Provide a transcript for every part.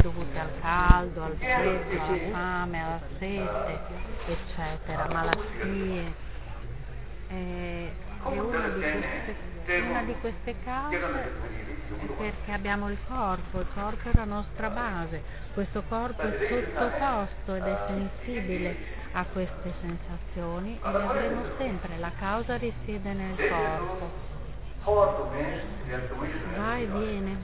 dovute al caldo, al freddo, alla fame, alla sete, eccetera, malattie. E una di queste cause è perché abbiamo il corpo è la nostra base, questo corpo è sottoposto ed è sensibile a queste sensazioni e le avremo sempre, la causa risiede nel corpo. Va e viene.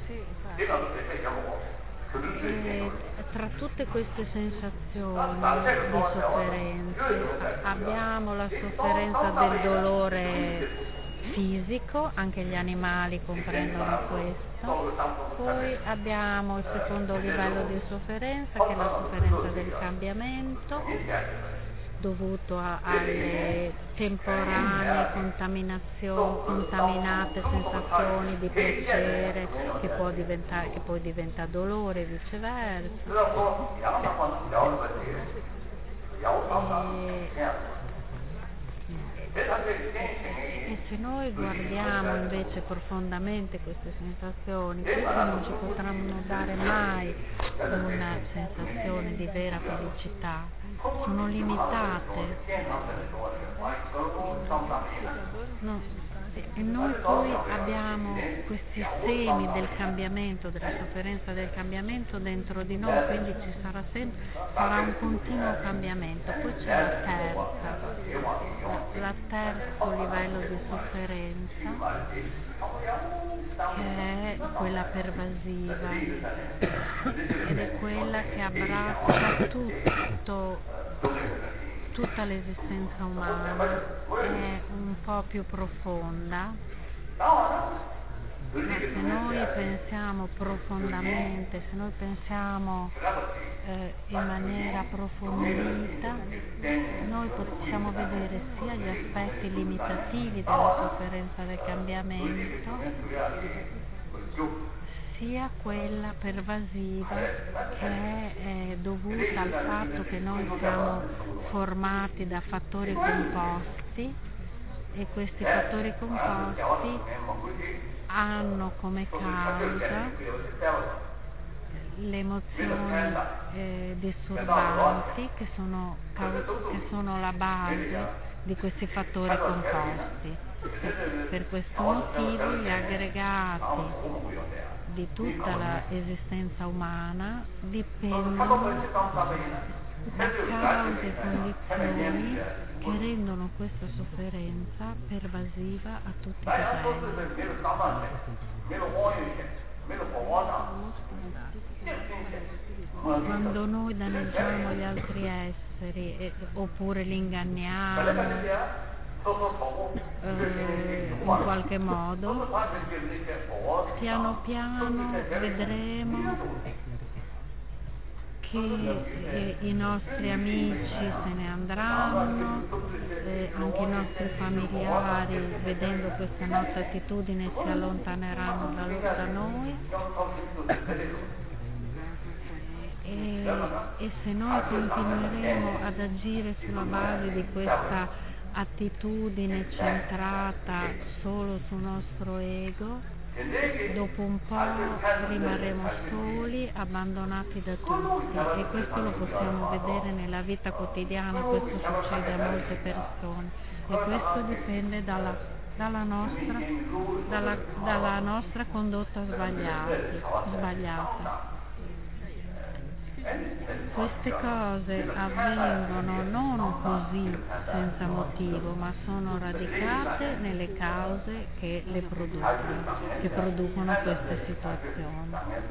E tra tutte queste sensazioni di sofferenze abbiamo la sofferenza del dolore fisico, anche gli animali comprendono questo, poi abbiamo il secondo livello di sofferenza che è la sofferenza del cambiamento dovuto alle temporanee contaminate sensazioni di piacere che poi diventa dolore e viceversa. E se noi guardiamo invece profondamente queste sensazioni, queste non ci potranno dare mai una sensazione di vera felicità, sono limitate. No. E noi poi abbiamo questi semi del cambiamento, della sofferenza del cambiamento dentro di noi, quindi ci sarà un continuo cambiamento. Poi c'è la terzo livello di sofferenza, che è quella pervasiva ed è quella che abbraccia tutta l'esistenza umana, è un po' più profonda, ma se noi pensiamo profondamente, se noi pensiamo in maniera approfondita, noi possiamo vedere sia gli aspetti limitativi della sofferenza del cambiamento, sia quella pervasiva che è dovuta al fatto che noi siamo formati da fattori composti e questi fattori composti hanno come causa le emozioni disturbanti che sono la base di questi fattori composti. Per questo motivo gli aggregati di tutta l'esistenza umana dipendono da cause e condizioni che rendono questa sofferenza pervasiva a tutti i livelli. Quando noi danneggiamo gli altri esseri oppure li inganniamo in qualche modo, piano piano vedremo che i nostri amici se ne andranno, anche i nostri familiari, vedendo questa nostra attitudine, si allontaneranno da noi. E se noi continueremo ad agire sulla base di questa attitudine centrata solo sul nostro ego, dopo un po' rimarremo soli, abbandonati da tutti, e questo lo possiamo vedere nella vita quotidiana, questo succede a molte persone e questo dipende dalla nostra condotta sbagliata. Queste cose avvengono non così senza motivo, ma sono radicate nelle cause che le producono queste situazioni.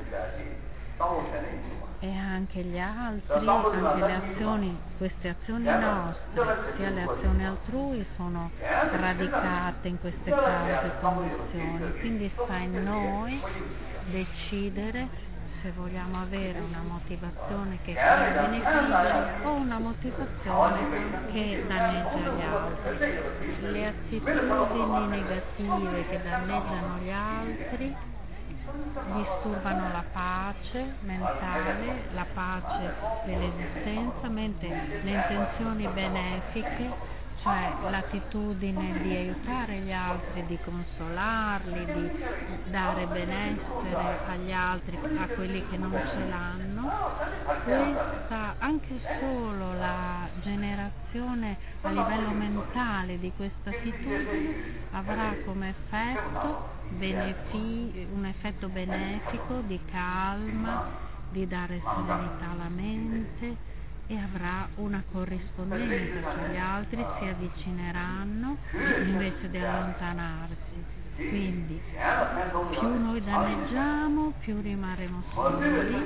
E anche gli altri, anche le azioni, queste azioni nostre, sia le azioni altrui, sono radicate in queste cause e condizioni. Quindi sta in noi decidere se vogliamo avere una motivazione che crea beneficio o una motivazione che danneggia gli altri. Le attitudini negative che danneggiano gli altri disturbano la pace mentale, la pace dell'esistenza, mentre le intenzioni benefiche cioè l'attitudine di aiutare gli altri, di consolarli, di dare benessere agli altri, a quelli che non ce l'hanno. Questa, anche solo la generazione a livello mentale di questa attitudine avrà come effetto un effetto benefico di calma, di dare serenità alla mente, e avrà una corrispondenza, cioè gli altri si avvicineranno invece di allontanarsi. Quindi più noi danneggiamo, più rimarremo soli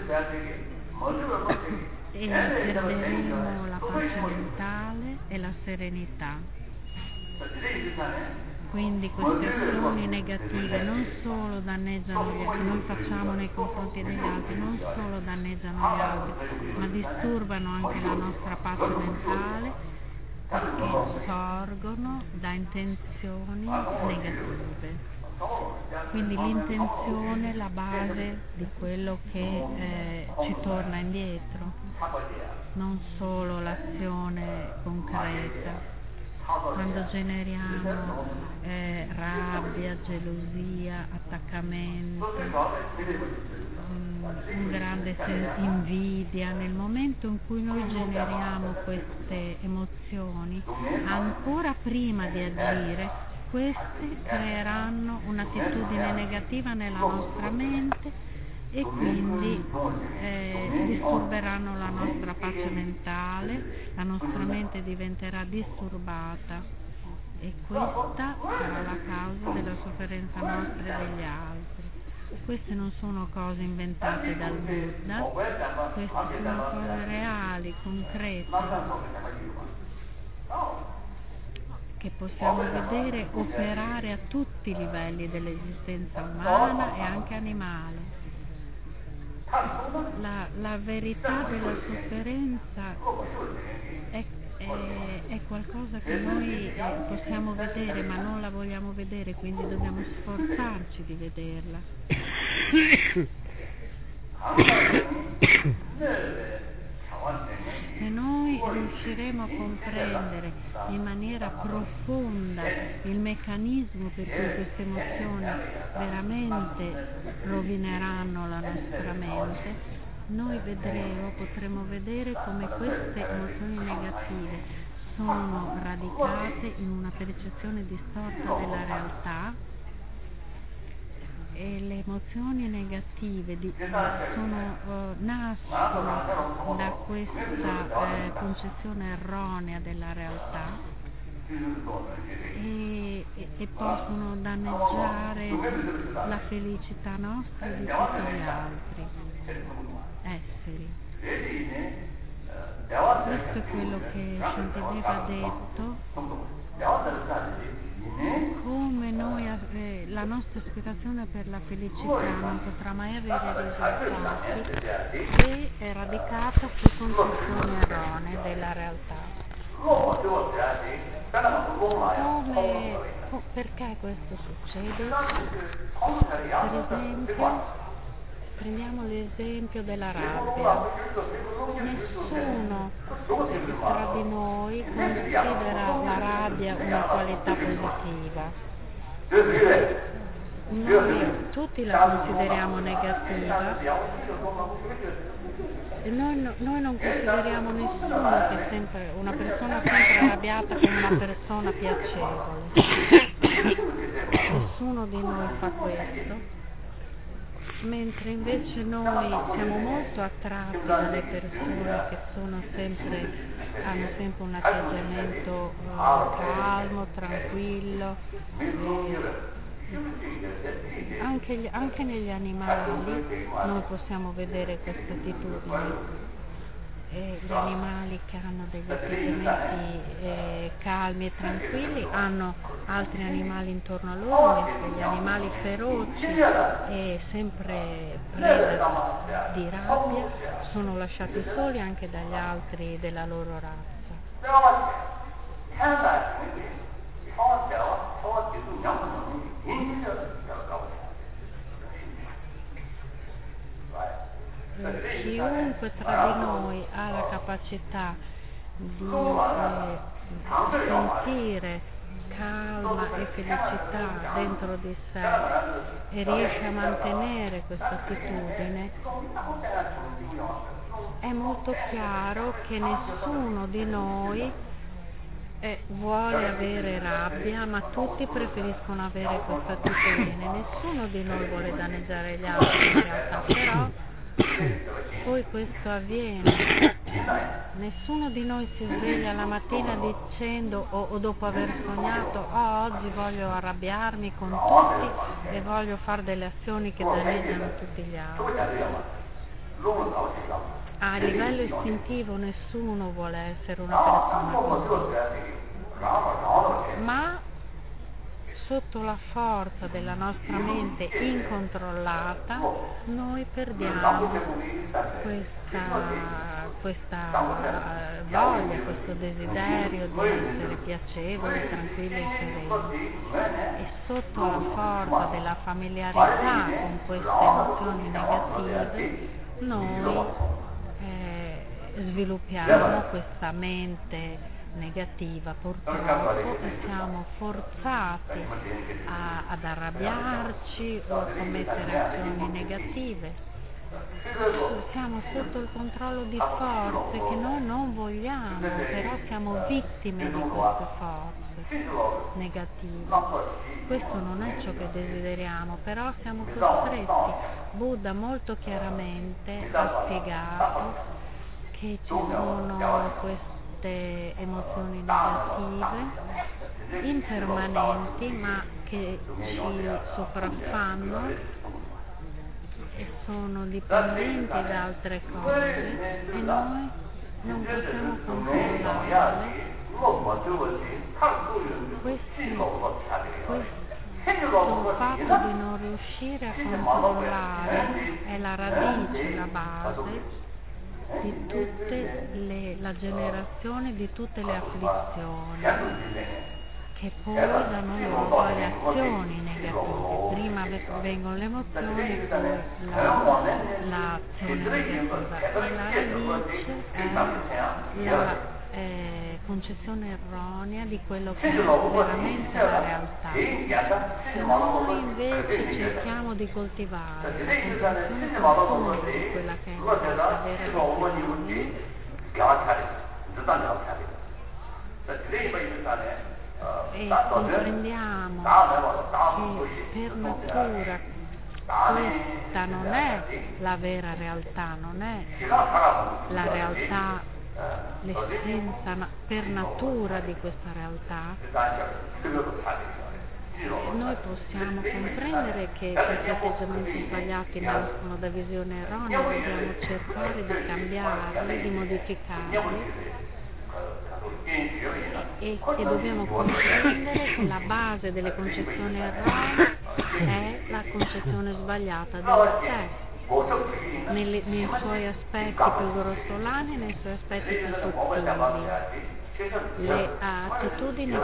e perderemo la pace mentale e la serenità. Quindi queste azioni negative non solo danneggiano che noi facciamo nei confronti degli altri, non solo danneggiano gli altri, ma disturbano anche la nostra pace mentale, perché sorgono da intenzioni negative. Quindi l'intenzione è la base di quello che ci torna indietro, non solo l'azione concreta. Quando generiamo rabbia, gelosia, attaccamento, un grande invidia, nel momento in cui noi generiamo queste emozioni, ancora prima di agire, queste creeranno un'attitudine negativa nella nostra mente e quindi disturberanno la nostra pace mentale, la nostra mente diventerà disturbata e questa sarà la causa della sofferenza nostra e degli altri. Queste non sono cose inventate dal Buddha, queste sono cose reali, concrete, che possiamo vedere operare a tutti i livelli dell'esistenza umana e anche animale. La verità della sofferenza è qualcosa che noi possiamo vedere, ma non la vogliamo vedere, quindi dobbiamo sforzarci di vederla. Se noi riusciremo a comprendere in maniera profonda il meccanismo per cui queste emozioni veramente rovineranno la nostra mente, noi potremo vedere come queste emozioni negative sono radicate in una percezione distorta della realtà, e le emozioni negative nascono da questa concezione erronea della realtà e possono danneggiare la felicità nostra e di tutti gli altri esseri. Questo è quello che Shantideva ha detto, come noi, la nostra aspirazione per la felicità non potrà mai avere risultati se è radicata su concezioni erronee della realtà. Perché questo succede? Per esempio, prendiamo l'esempio della rabbia. Nessuno tra di noi considera la rabbia una qualità positiva. Noi tutti la consideriamo negativa e noi non consideriamo nessuno che è sempre una persona sempre arrabbiata come una persona piacevole. Nessuno di noi fa questo. Mentre invece noi siamo molto attratti dalle persone che hanno sempre un atteggiamento calmo, tranquillo, anche negli animali noi possiamo vedere questa attitudine. Gli animali che hanno degli atteggiamenti calmi e tranquilli hanno altri animali intorno a loro, mentre gli animali feroci e sempre preda di rabbia sono lasciati soli anche dagli altri della loro razza. Chiunque tra di noi ha la capacità di sentire calma e felicità dentro di sé e riesce a mantenere questa attitudine, è molto chiaro che nessuno di noi vuole avere rabbia, ma tutti preferiscono avere questa attitudine. Nessuno di noi vuole danneggiare gli altri in realtà, però poi questo avviene. Nessuno di noi si sveglia la mattina dicendo o dopo aver sognato oggi voglio arrabbiarmi con tutti e voglio fare delle azioni che danneggiano tutti gli altri. A livello istintivo nessuno vuole essere una persona così, ma sotto la forza della nostra mente incontrollata noi perdiamo questa voglia, questo desiderio di essere piacevoli, tranquilli e sereni, e sotto la forza della familiarità con queste emozioni negative noi sviluppiamo questa mente negativa purtroppo e siamo forzati ad arrabbiarci o a commettere azioni negative. Siamo sotto il controllo di forze che noi non vogliamo, però siamo vittime di queste forze negative. Questo non è ciò che desideriamo, però siamo costretti. Buddha molto chiaramente ha spiegato che ci sono queste emozioni negative impermanenti ma che ci sopraffanno e sono dipendenti da altre cose e noi non possiamo controllarle. Questo fatto di non riuscire a controllare è la radice, la base di tutte la generazione di tutte le afflizioni che poi danno luogo alle azioni negative. Prima vengono le emozioni e poi l'azione negativa. E la radice è la concezione erronea di quello che è veramente la realtà. Se noi invece cerchiamo di coltivare la comprensione profonda di quella che è la nostra vera definizione, e comprendiamo che per natura questa non è la vera realtà, non è la realtà, l'essenza per natura di questa realtà, noi possiamo comprendere che questi atteggiamenti sbagliati nascono da visioni erronee, dobbiamo cercare di cambiarli, di modificarli e dobbiamo comprendere che la base delle concezioni erronee è la concezione sbagliata del sé, nei suoi aspetti più grossolani e nei suoi aspetti più sottili. Le attitudini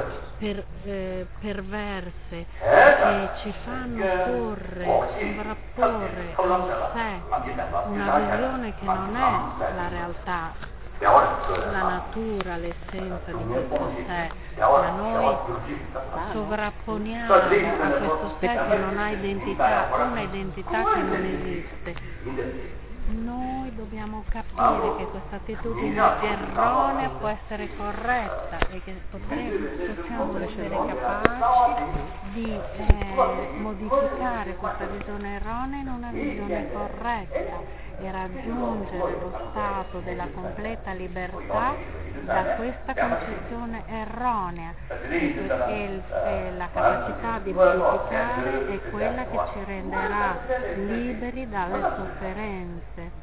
perverse che ci fanno sovrapporre a sé una visione che non è la realtà, la natura, l'essenza di questo sé, ma noi sovrapponiamo a questo sé che non ha identità, una identità che non esiste. Noi dobbiamo capire che questa attitudine erronea può essere corretta e che possiamo essere capaci di modificare questa visione erronea in una visione corretta e raggiungere lo stato della completa libertà da questa concezione erronea, e la capacità di modificare è quella che ci renderà liberi dalle sofferenze.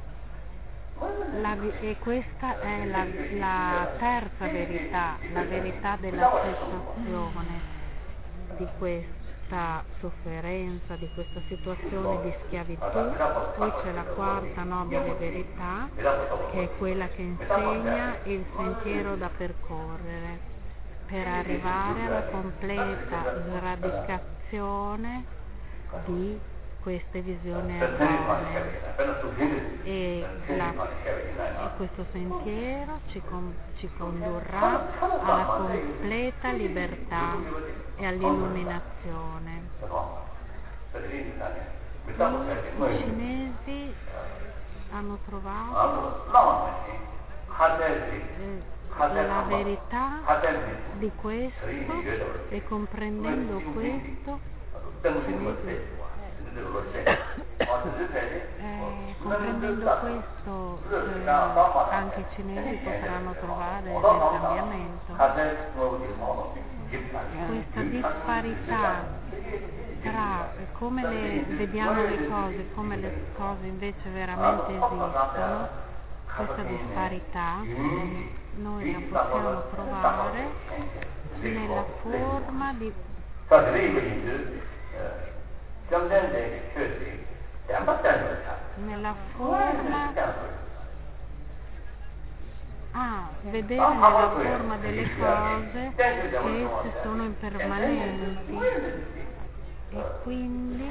E questa è la terza verità, la verità della cessazione di questa sofferenza, di questa situazione di schiavitù. Poi c'è la quarta nobile verità, che è quella che insegna il sentiero da percorrere per arrivare alla completa sradicazione di queste visioni erronee. E questo sentiero ci condurrà alla completa libertà e all'illuminazione. I cinesi hanno trovato la verità di questo, e comprendendo questo anche i cinesi potranno trovare il cambiamento. Questa disparità tra come vediamo le cose, come le cose invece veramente esistono, questa disparità noi la possiamo trovare nella forma di vedere nella forma delle cose che esse sono impermanenti, e quindi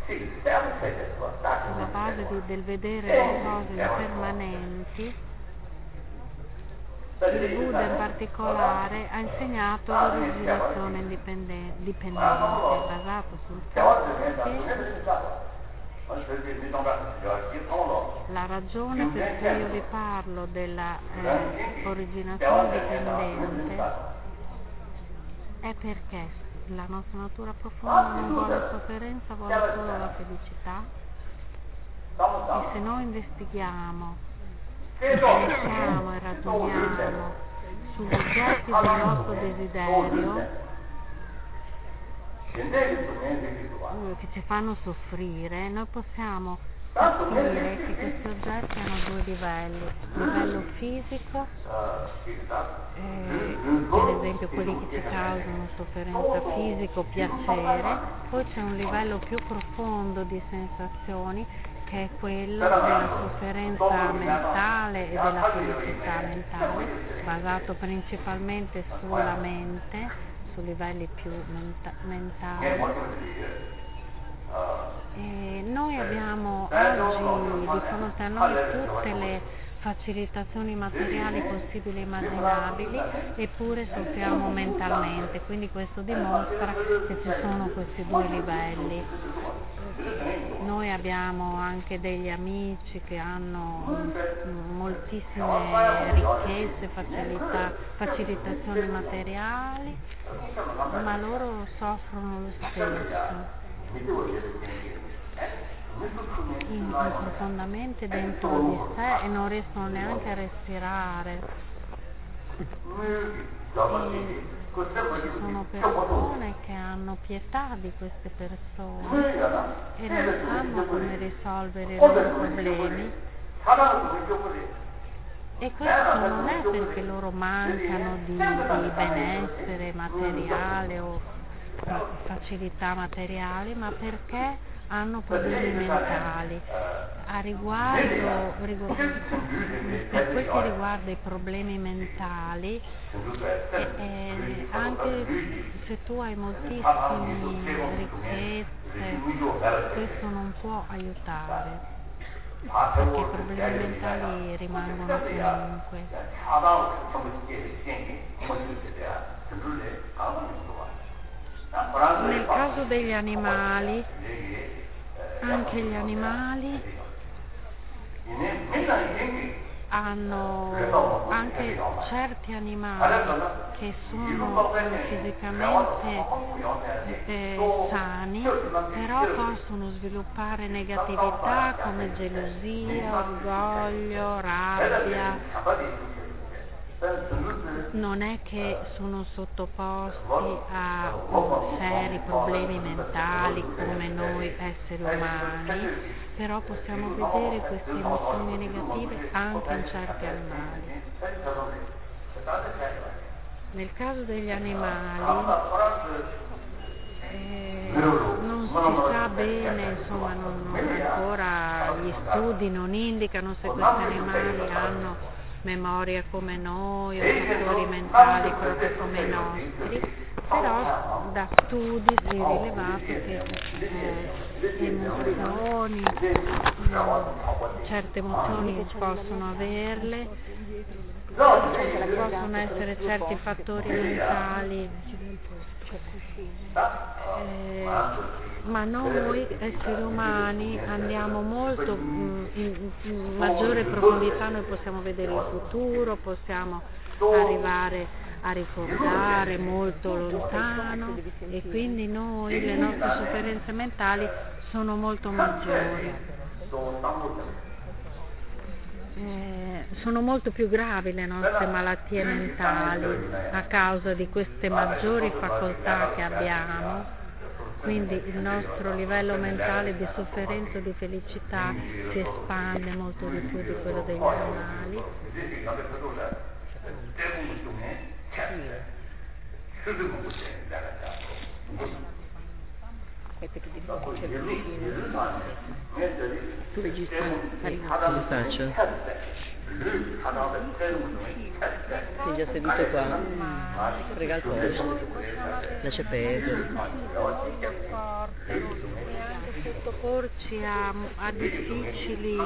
sulla base del vedere le cose impermanenti, il Buddha in particolare ha insegnato l'originazione dipendente, basato sul fatto che la ragione per cui io vi parlo della originazione dipendente è perché la nostra natura profonda non vuole sofferenza, vuole solo la felicità. E se noi investighiamo, pensiamo e ragioniamo sugli oggetti del nostro desiderio che ci fanno soffrire, noi possiamo capire che questi oggetti hanno due livelli: il livello fisico, per esempio quelli che ci causano sofferenza fisica o piacere, poi c'è un livello più profondo di sensazioni che è quello della sofferenza mentale e della felicità mentale, basato principalmente sulla mente, su livelli più mentali. E noi abbiamo oggi di fronte a noi tutte le facilitazioni materiali possibili e immaginabili, eppure soffriamo mentalmente, quindi questo dimostra che ci sono questi due livelli. Noi abbiamo anche degli amici che hanno moltissime ricchezze, facilitazioni materiali, ma loro soffrono lo stesso. Profondamente dentro di sé, e non riescono neanche a respirare. E ci sono persone che hanno pietà di queste persone e non sanno come risolvere i loro problemi. E questo non è perché loro mancano di benessere materiale o facilità materiali, ma perché hanno problemi mentali. Per quel che riguarda i problemi mentali, anche se tu hai moltissime ricchezze, questo non può aiutare, perché i problemi mentali rimangono comunque. Nel caso degli animali, anche gli animali hanno, anche certi animali che sono fisicamente sani, però possono sviluppare negatività come gelosia, orgoglio, rabbia. Non è che sono sottoposti a seri problemi mentali come noi esseri umani, però possiamo vedere queste emozioni negative anche in certi animali. Nel caso degli animali non si sa bene, insomma, ancora gli studi non indicano se questi animali hanno memoria come noi o fattori mentali proprio come i nostri, Però da studi si è rilevato che emozioni, certe emozioni possono averle, possono essere certi fattori mentali, ma noi esseri umani andiamo molto in maggiore profondità, noi possiamo vedere il futuro, possiamo arrivare a ricordare molto lontano e quindi noi, le nostre sofferenze mentali sono molto maggiori. Sono molto più gravi le nostre malattie mentali a causa di queste maggiori facoltà che abbiamo, quindi il nostro livello mentale di sofferenza o di felicità si espande molto di più di quello degli animali. Aspetta che c'è il vicino. Tu regista, come faccio? Sei già seduto qua? Frega il posto. Lascia perdere. E anche sottoporci a difficili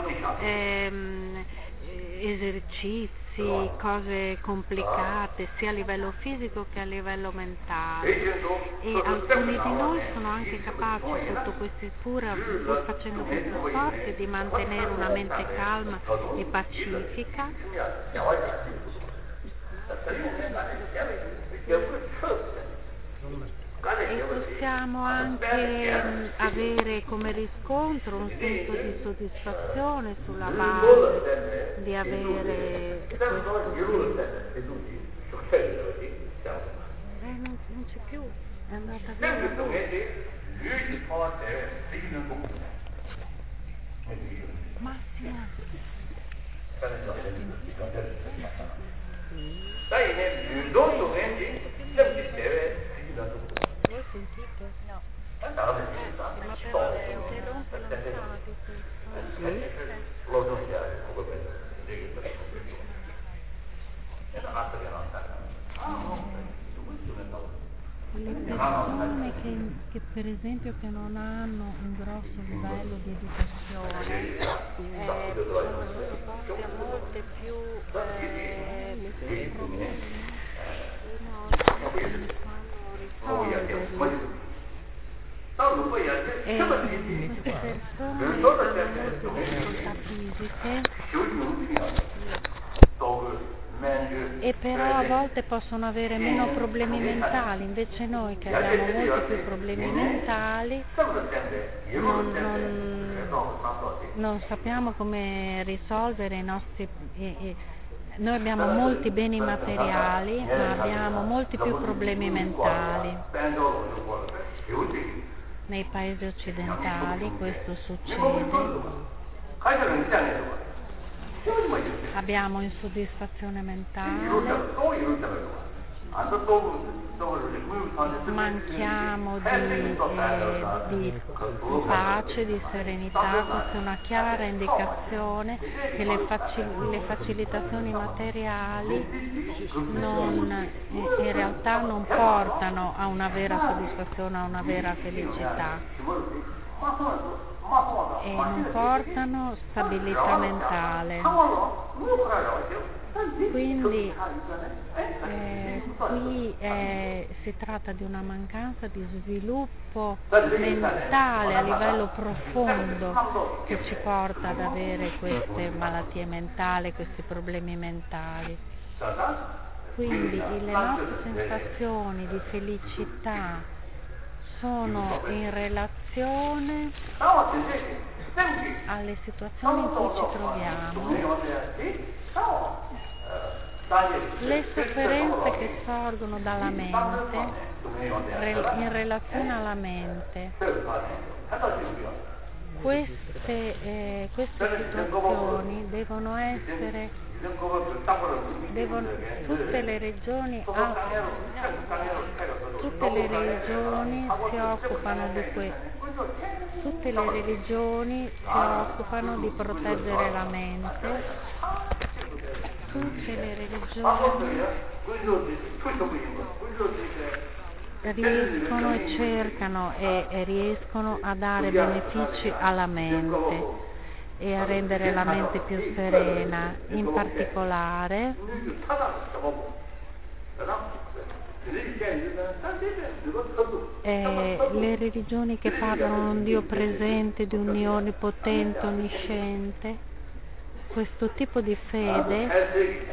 esercizi, cose complicate sia a livello fisico che a livello mentale, e alcuni di noi sono anche capaci sotto questi pur facendo questi sforzi di mantenere una mente calma e pacifica, e possiamo anche avere come riscontro un senso di soddisfazione sulla base di avere questo non c'è più, è andata via la voce. Massimo. Voi sentite? No. Ma per interrompere non stava di le persone che per esempio che non hanno un grosso livello di educazione sono sottoposti a molte più problemi queste persone hanno molte difficoltà fisiche e però a volte possono avere meno problemi mentali, invece noi che abbiamo molti più problemi mentali non sappiamo come risolvere i nostri... Noi abbiamo molti beni materiali, ma abbiamo molti più problemi mentali. Nei paesi occidentali questo succede. Abbiamo insoddisfazione mentale, manchiamo di pace, di serenità. Questa è una chiara indicazione che le facilitazioni materiali in realtà non portano a una vera soddisfazione, a una vera felicità e non portano stabilità mentale. Quindi qui si tratta di una mancanza di sviluppo mentale a livello profondo che ci porta ad avere queste malattie mentali, questi problemi mentali. Quindi le nostre sensazioni di felicità sono in relazione alle situazioni in cui ci troviamo. Le sofferenze che sorgono dalla mente in relazione alla mente, queste situazioni devono essere, tutte le religioni si occupano di tutte le religioni si occupano di proteggere la mente, tutte le religioni riescono e cercano e riescono a dare benefici alla mente e a rendere la mente più serena. In particolare le religioni che parlano di un Dio presente, di un Dio onnipotente, onnisciente, questo tipo di fede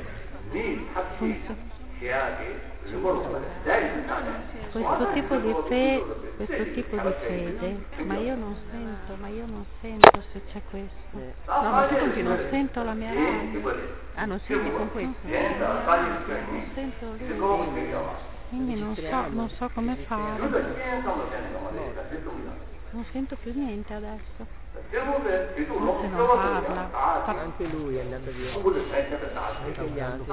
ma io non sento se c'è questo. No, ma tu continui. Non sento la mia radio. Ah, non senti con questo? Non sento lui. Quindi non so come fare. Non sento più niente adesso. Forse non parla. Anche lui è andato via. Anche gli altri.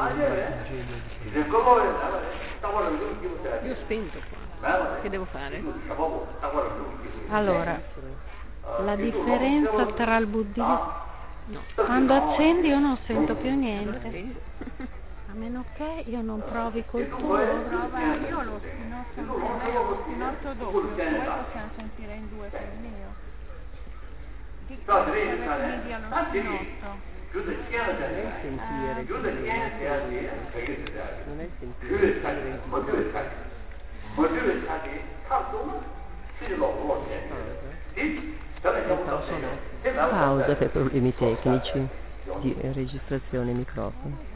Io ho spento qua. Che devo fare? Allora, la differenza tra il buddismo... No. Quando accendi io non sento più niente. A meno che io non provi col tuo. Prova, io lo spinotto doppio, poi possiamo sentire in due per il mio. Che mi dia lo spinotto? Non è il sentire, non è il sentire. Pausa per problemi tecnici di registrazione microfono.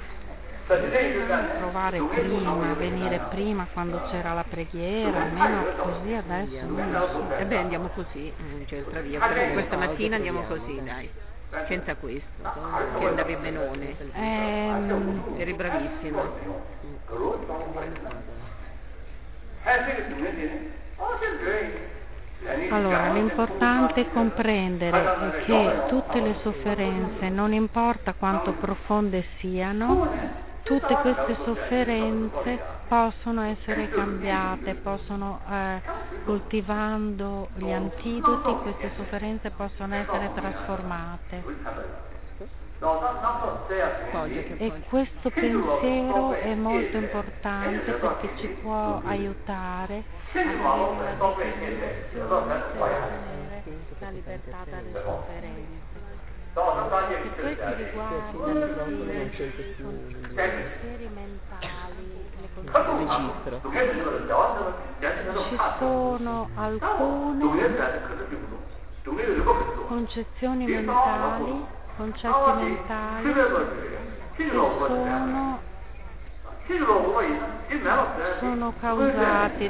Provare prima, venire prima quando c'era la preghiera, almeno così adesso non lo so. E beh, andiamo così, cioè il travia. Questa mattina andiamo così, dai. Senza questo, che andavi benone. Eri bravissima. Allora, l'importante è comprendere che tutte le sofferenze, non importa quanto profonde siano, tutte queste sofferenze possono essere cambiate, coltivando gli antidoti, queste sofferenze possono essere trasformate. E questo pensiero è molto importante perché ci può aiutare a avere la determinazione per ottenere la libertà dalle sofferenze. Per questo riguarda i pensieri mentali, ci sono alcune concezioni mentali, concetti mentali che sono causati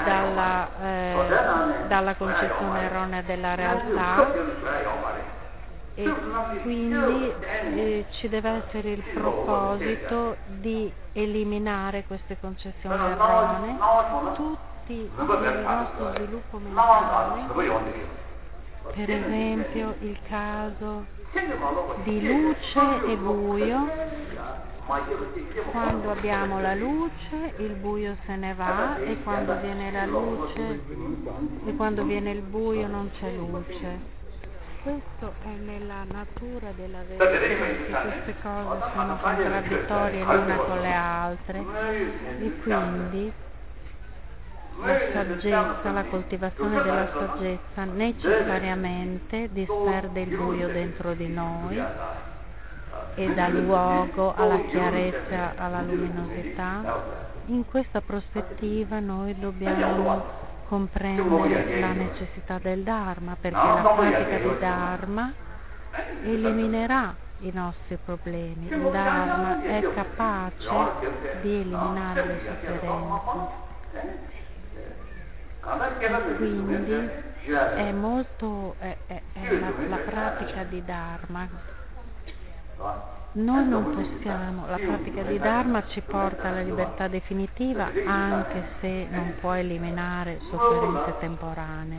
dalla concezione erronea della realtà, e quindi ci deve essere il proposito di eliminare queste concezioni erronee. Tutti nel nostro sviluppo mentale, per esempio il caso di luce e buio, quando abbiamo la luce il buio se ne va, e quando viene la luce e quando viene il buio non c'è luce. Questo è nella natura della verità, che queste cose sono contraddittorie l'una con le altre, e quindi la saggezza, la coltivazione della saggezza necessariamente disperde il buio dentro di noi e dà luogo alla chiarezza, alla luminosità. In questa prospettiva noi dobbiamo comprendere la necessità del Dharma, perché la pratica di Dharma eliminerà i nostri problemi. Il Dharma è capace di eliminare le sofferenze. Quindi è la pratica di Dharma. Noi non possiamo, la pratica di Dharma ci porta alla libertà definitiva, anche se non può eliminare sofferenze temporanee.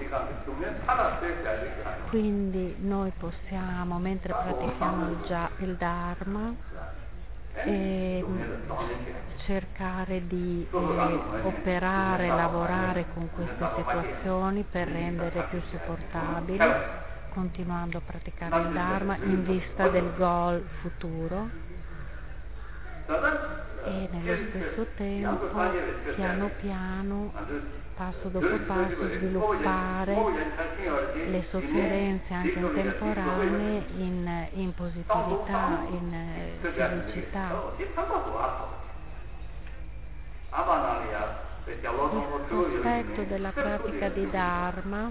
Quindi noi possiamo, mentre pratichiamo il Dharma, cercare di operare, lavorare con queste situazioni per rendere più sopportabili, continuando a praticare il Dharma in vista del goal futuro. e nello stesso tempo, piano piano, passo dopo passo, sviluppare le sofferenze anche intemporanee in positività, in felicità. L'aspetto della pratica di Dharma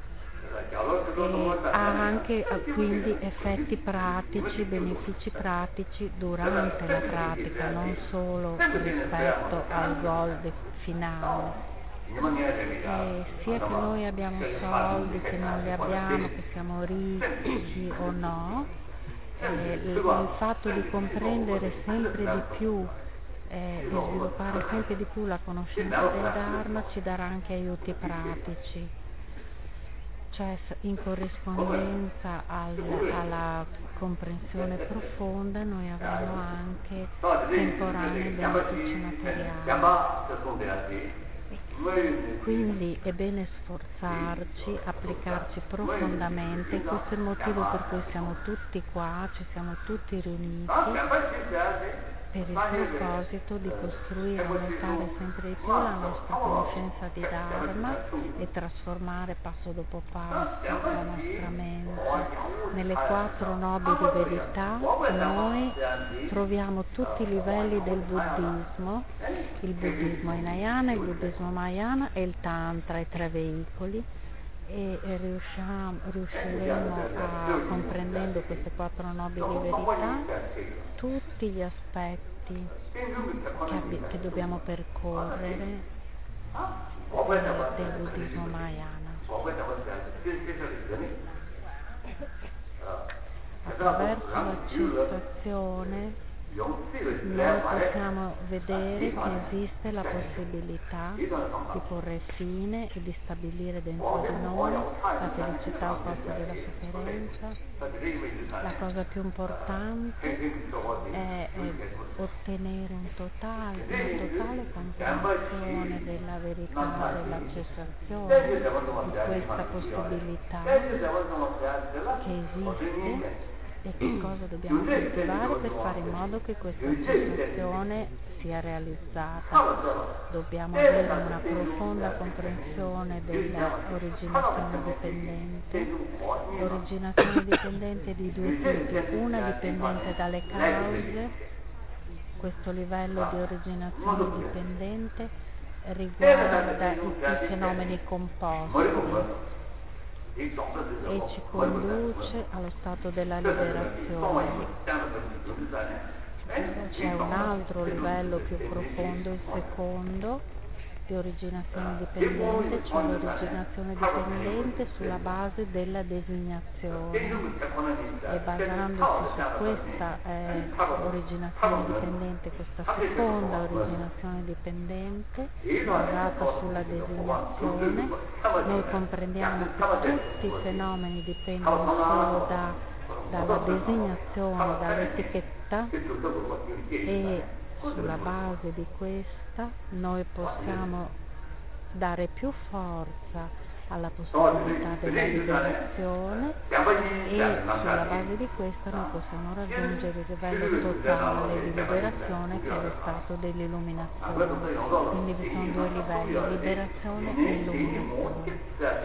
ha anche quindi effetti pratici, benefici pratici durante la pratica, non solo rispetto al goal finale. Sia che noi abbiamo soldi, che non li abbiamo, che siamo ricchi o no, il fatto di comprendere sempre di più e sviluppare sempre di più la conoscenza del Dharma ci darà anche aiuti pratici, cioè in corrispondenza alla comprensione profonda noi avremo anche temporanei benefici materiali. Quindi è bene sforzarci, applicarci profondamente, questo è il motivo per cui siamo tutti qua, ci siamo tutti riuniti, per il proposito di costruire e aumentare sempre di più la nostra conoscenza di Dharma e trasformare passo dopo passo la nostra mente nelle 4 nobili verità. Noi troviamo tutti i livelli del buddismo, il buddismo Hinayana, il buddismo Mahayana e il Tantra, i 3 veicoli, e riusciremo a, comprendendo queste 4 nobili verità, tutti gli aspetti che dobbiamo percorrere del buddismo Mahayana. Attraverso l'accettazione noi possiamo vedere che esiste la possibilità di porre fine e di stabilire dentro di noi la felicità al posto della sofferenza. La cosa più importante è ottenere una totale comprensione della verità, della cessazione di questa possibilità che esiste. E che cosa dobbiamo coltivare per fare in modo che questa cessazione sia realizzata? Dobbiamo avere una profonda comprensione dell'originazione dipendente. L'originazione dipendente di 2 tipi, una dipendente dalle cause. Questo livello di originazione dipendente riguarda i fenomeni composti e ci conduce allo stato della liberazione. C'è un altro livello più profondo, il secondo, di originazione dipendente, cioè l'originazione dipendente sulla base della designazione, e basandosi su questa originazione dipendente, questa seconda originazione dipendente basata sulla designazione, noi comprendiamo che tutti i fenomeni dipendono solo dalla designazione, dall'etichetta, e sulla base di questa noi possiamo dare più forza alla possibilità della liberazione, e sulla base di questa noi possiamo raggiungere il livello totale di liberazione, che è lo stato dell'illuminazione. Quindi vi sono 2 livelli, liberazione e illuminazione.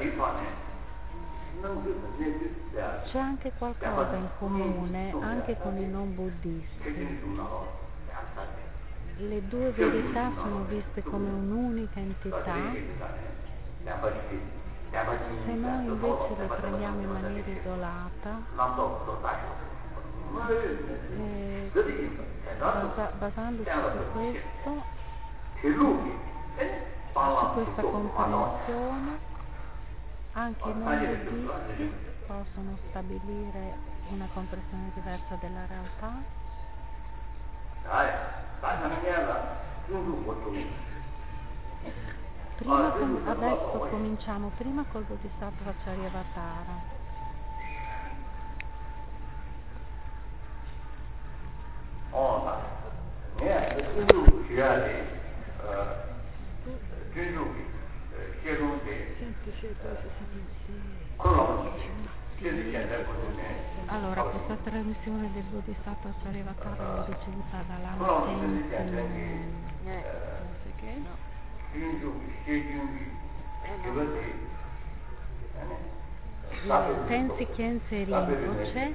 C'è anche qualcosa in comune anche con i non buddisti. Le 2 verità sono viste come un'unica entità. Se noi invece le prendiamo in maniera isolata, basandoci su questa comprensione, anche i non buddisti possono stabilire una comprensione diversa della realtà. Adesso cominciamo prima col Bodhisattva Charyavatara. Allora, questa trasmissione del Bodhisattva Sarvavatara l'ho ricevuta da Lama Tenzin, non so che, no. Tensi Khyentse Rinpoche,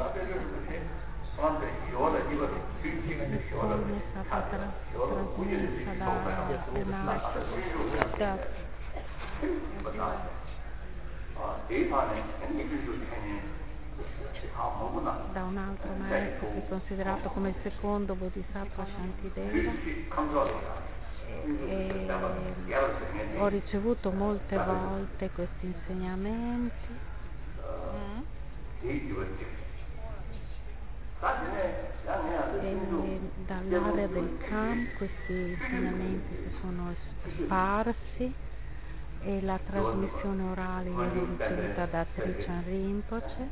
come è stata trasmessa da un altro maestro che è considerato come il secondo Bodhisattva Shantideva, e ho ricevuto molte volte questi insegnamenti. E dall'area del camp questi insegnamenti si sono sparsi e la trasmissione orale io l'ho ricevuta da Trichan Rinpoche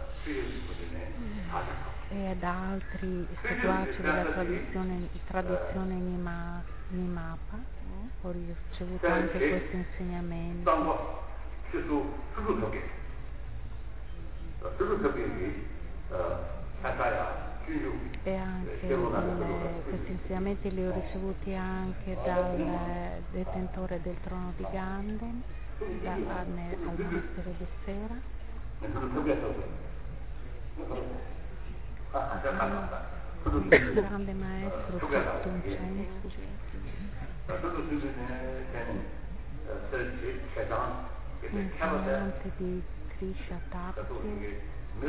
e da altri seguaci della tradizione Nimapa. Ho ricevuto anche questi insegnamenti. E anche questi insegnamenti li ho ricevuti anche dal detentore del trono di Ganden, al monastero di Sera, il grande maestro Totun Censu, insegnante di Krisha Tapsi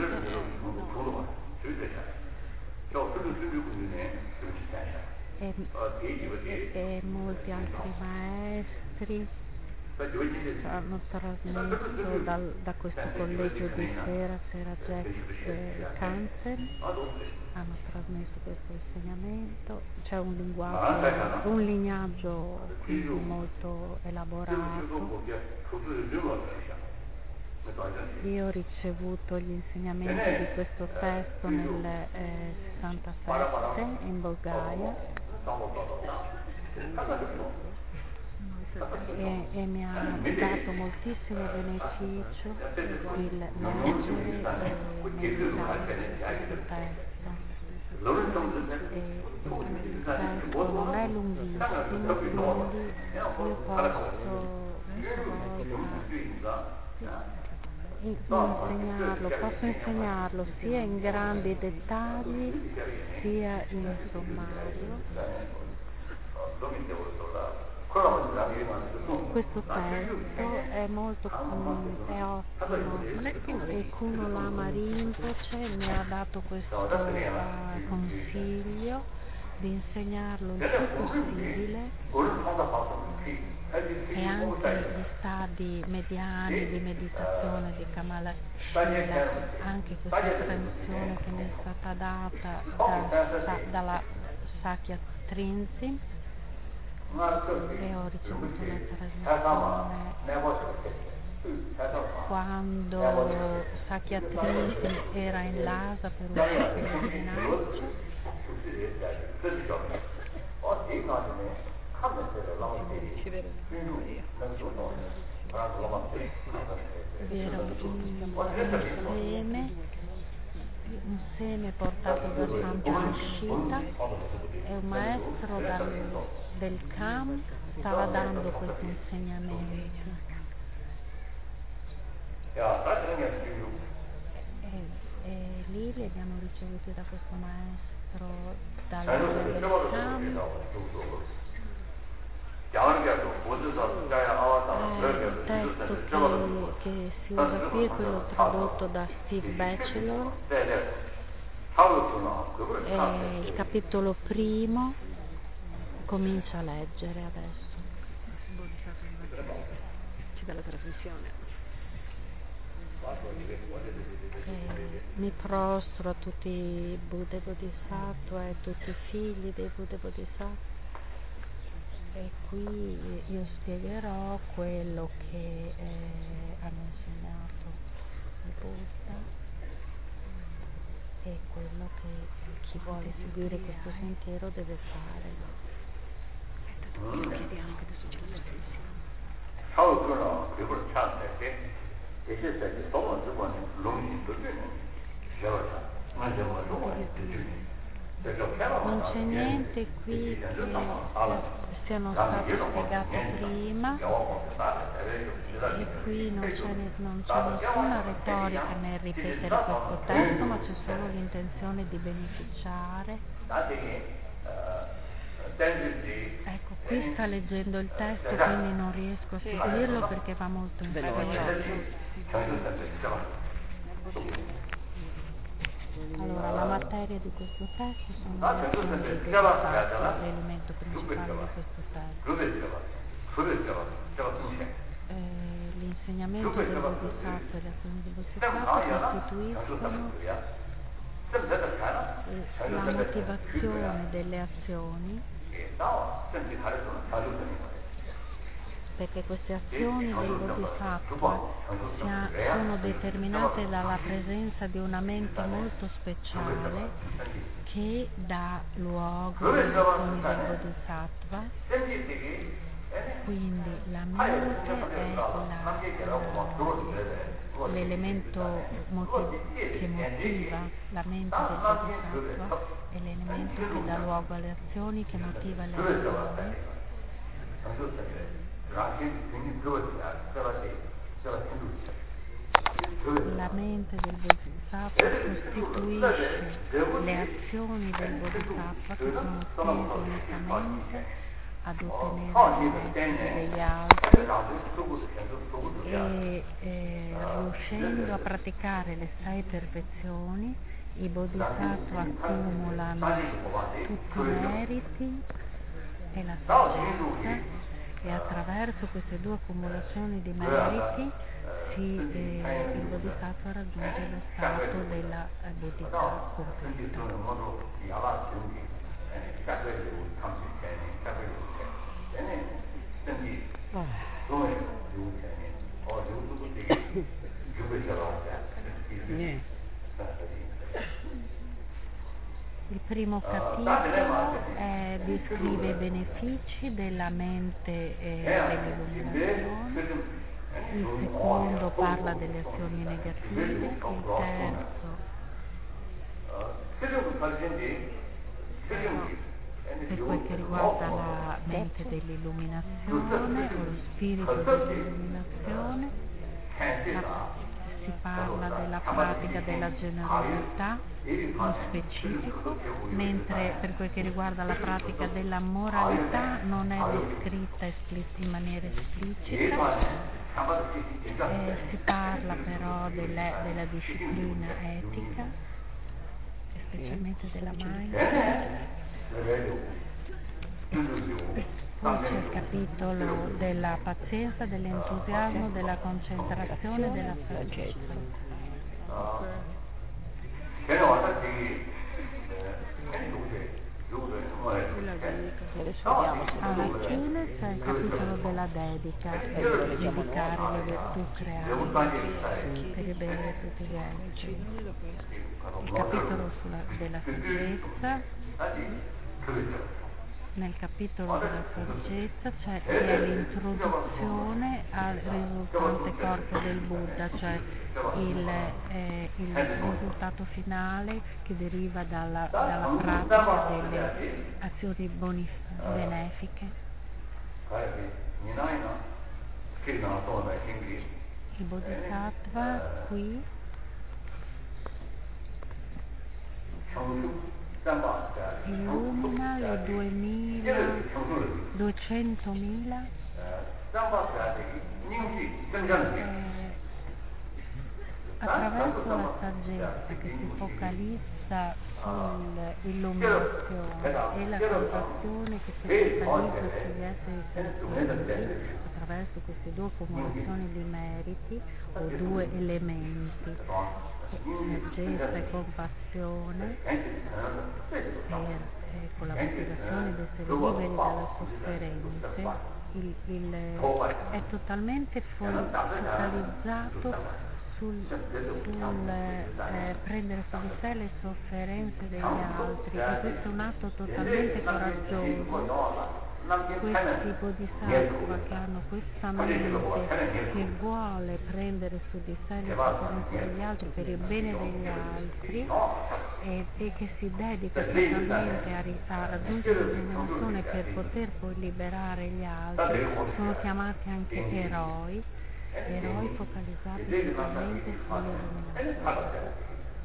e molti altri maestri hanno trasmesso da questo collegio di Sera Jack Kansen, hanno trasmesso questo insegnamento. C'è un linguaggio, un lignaggio molto elaborato. Io ho ricevuto gli insegnamenti di questo testo nel 67 in Bulgaria e mi ha dato moltissimo beneficio il leggere e meditare questo testo. Il testo non è lunghissimo, quindi io posso insegnarlo sia in grandi dettagli sia in sommario. Questo testo è molto è ottimo e Kuno Lama Rinpoche mi ha dato questo consiglio di insegnarlo il più possibile e anche gli stadi mediani di meditazione di Kamala Shila, anche questa trasmissione che mi è stata data dalla Sakya Trinsim, e ho ricevuto la trasmissione quando Sakya Trinsim era in Lhasa per un pellegrinaggio. Un seme portato da Santa Nishita e un maestro del Kham stava dando questi insegnamenti e lì li abbiamo ricevuti da questo maestro del Kham. Il testo che si usa qui è quello tradotto da Steve Batchelor, e il capitolo primo comincia a leggere adesso. Ci dà la trasmissione. Mi prostro a tutti i Buddha e Bodhisattva e tutti i figli dei Buddha e Bodhisattva. E qui io spiegherò quello che hanno insegnato i Buddha e quello che chi vuole seguire questo sentiero deve fare. Glielo chiediamo che adesso c'è la trasmissione. Non c'è niente qui che siano stato spiegato prima e qui non c'è nessuna retorica nel ripetere questo testo, ma c'è solo l'intenzione di beneficiare. Ecco, qui sta leggendo il testo, quindi non riesco a seguirlo perché va molto in fretta. Allora, la materia di questo testo sono le azioni dei bodhisattva, l'elemento principale di questo testo. L'insegnamento del bodhisattva e le azioni del bodhisattva costituiscono la motivazione delle azioni, perché queste azioni del bodhisattva sono determinate dalla presenza di una mente molto speciale che dà luogo alle azioni del bodhisattva. Quindi la mente è l'elemento che motiva la mente del bodhisattva, è l'elemento che dà luogo alle azioni, che motiva le azioni. La mente del bodhisattva costituisce le azioni del bodhisattva che sono tese unicamente ad ottenere il benessere degli altri e riuscendo a praticare le 6 perfezioni, i bodhisattva accumulano tutti i meriti e la saggezza, e attraverso queste 2 accumulazioni di meriti il bodhisattva raggiunge lo stato della buddhità completa. Il primo capitolo descrive i benefici della mente e dell'illuminazione, il secondo parla delle azioni negative, il terzo per quel che riguarda la mente dell'illuminazione o lo spirito dell'illuminazione, si parla della pratica della generosità in specifico, mentre per quel che riguarda la pratica della moralità non è descritta in maniera esplicita. Si parla però della disciplina etica, specialmente della mindfulness. Poi c'è il capitolo della pazienza, dell'entusiasmo, della concentrazione e della saggezza. Alla fine c'è il capitolo della dedica, per dedicare le virtù create per il bene di tutti gli altri. Il capitolo della saggezza. Nel capitolo della saggezza c'è l'introduzione al risultante corpo del Buddha, cioè il risultato finale che deriva dalla pratica delle azioni benefiche. Il Bodhisattva qui illumina le 200.000 attraverso la saggezza che si focalizza sull'illuminazione e la compassione che si focalizza sugli esseri senzienti, attraverso queste 2 accumulazioni di meriti o 2 elementi, saggezza e compassione, con la motivazione di essere liberi dalle sofferenze, è totalmente focalizzato sul prendere su di sé le sofferenze degli altri, e questo è un atto totalmente coraggioso questi bodhisattva che hanno questa mente che vuole prendere su di sé le sofferenze degli altri per il bene degli altri e che si dedica totalmente a raggiungere l'illuminazione per poter poi liberare gli altri, sono chiamati anche eroi focalizzati totalmente sull'illuminazione.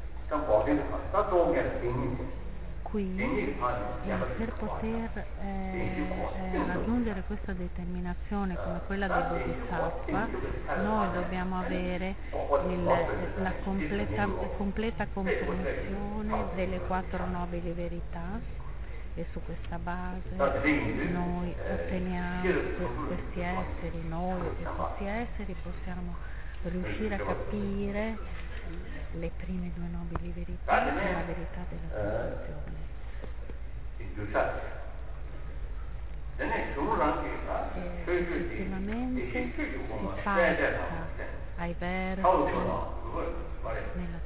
Qui per poter raggiungere questa determinazione come quella dei bodhisattva, noi dobbiamo avere la completa comprensione delle 4 nobili verità, e su questa base noi otteniamo questi esseri possiamo riuscire a capire le prime 2 nobili verità e la verità della sensazione. Successivamente si passa ai versi nella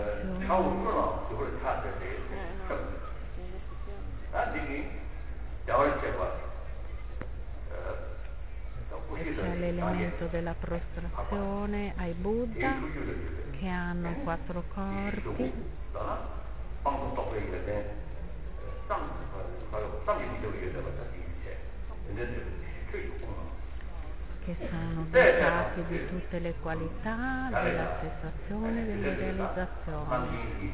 c'è l'elemento della prostrazione ai Buddha che hanno 4 corpi, che sono dotati di tutte le qualità della cessazione e della realizzazione.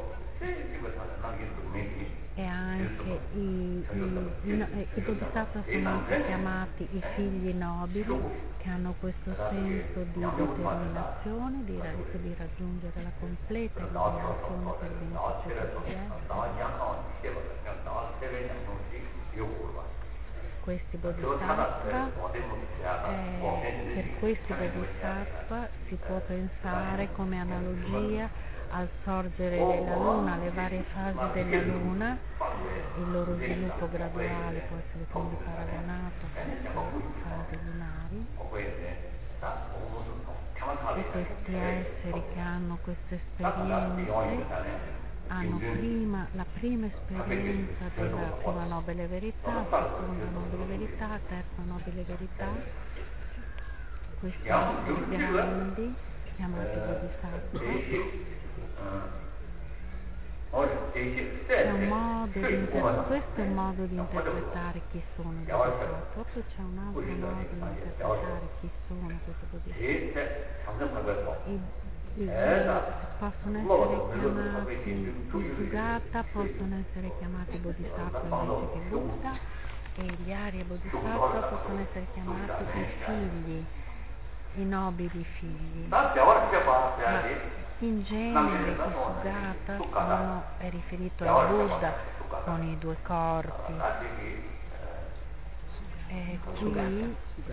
E anche i bodhisattva sono anche chiamati i figli nobili, che hanno questo senso di determinazione, di raggiungere la completa illuminazione per beneficio di questi bodhisattva. Per questi bodhisattva si può pensare come analogia al sorgere della luna, le varie fasi della luna, il loro sviluppo graduale può essere quindi paragonato a queste fasi lunari, e questi esseri che hanno queste esperienze hanno la prima esperienza della prima nobile verità, seconda nobile verità, terza nobile verità. Questi esseri grandi chiamati bodhisattva. Questo è un modo di interpretare chi sono i bodhisattva. Poi c'è un altro modo di interpretare chi sono questi bodhisattva. Possono essere chiamati i Sugata, possono essere chiamati bodhisattva invece che Buddha, e gli Arya bodhisattva possono essere chiamati i figli, i nobili figli. Ma in genere i Sugata è riferito al Buddha con i 2 corpi. E qui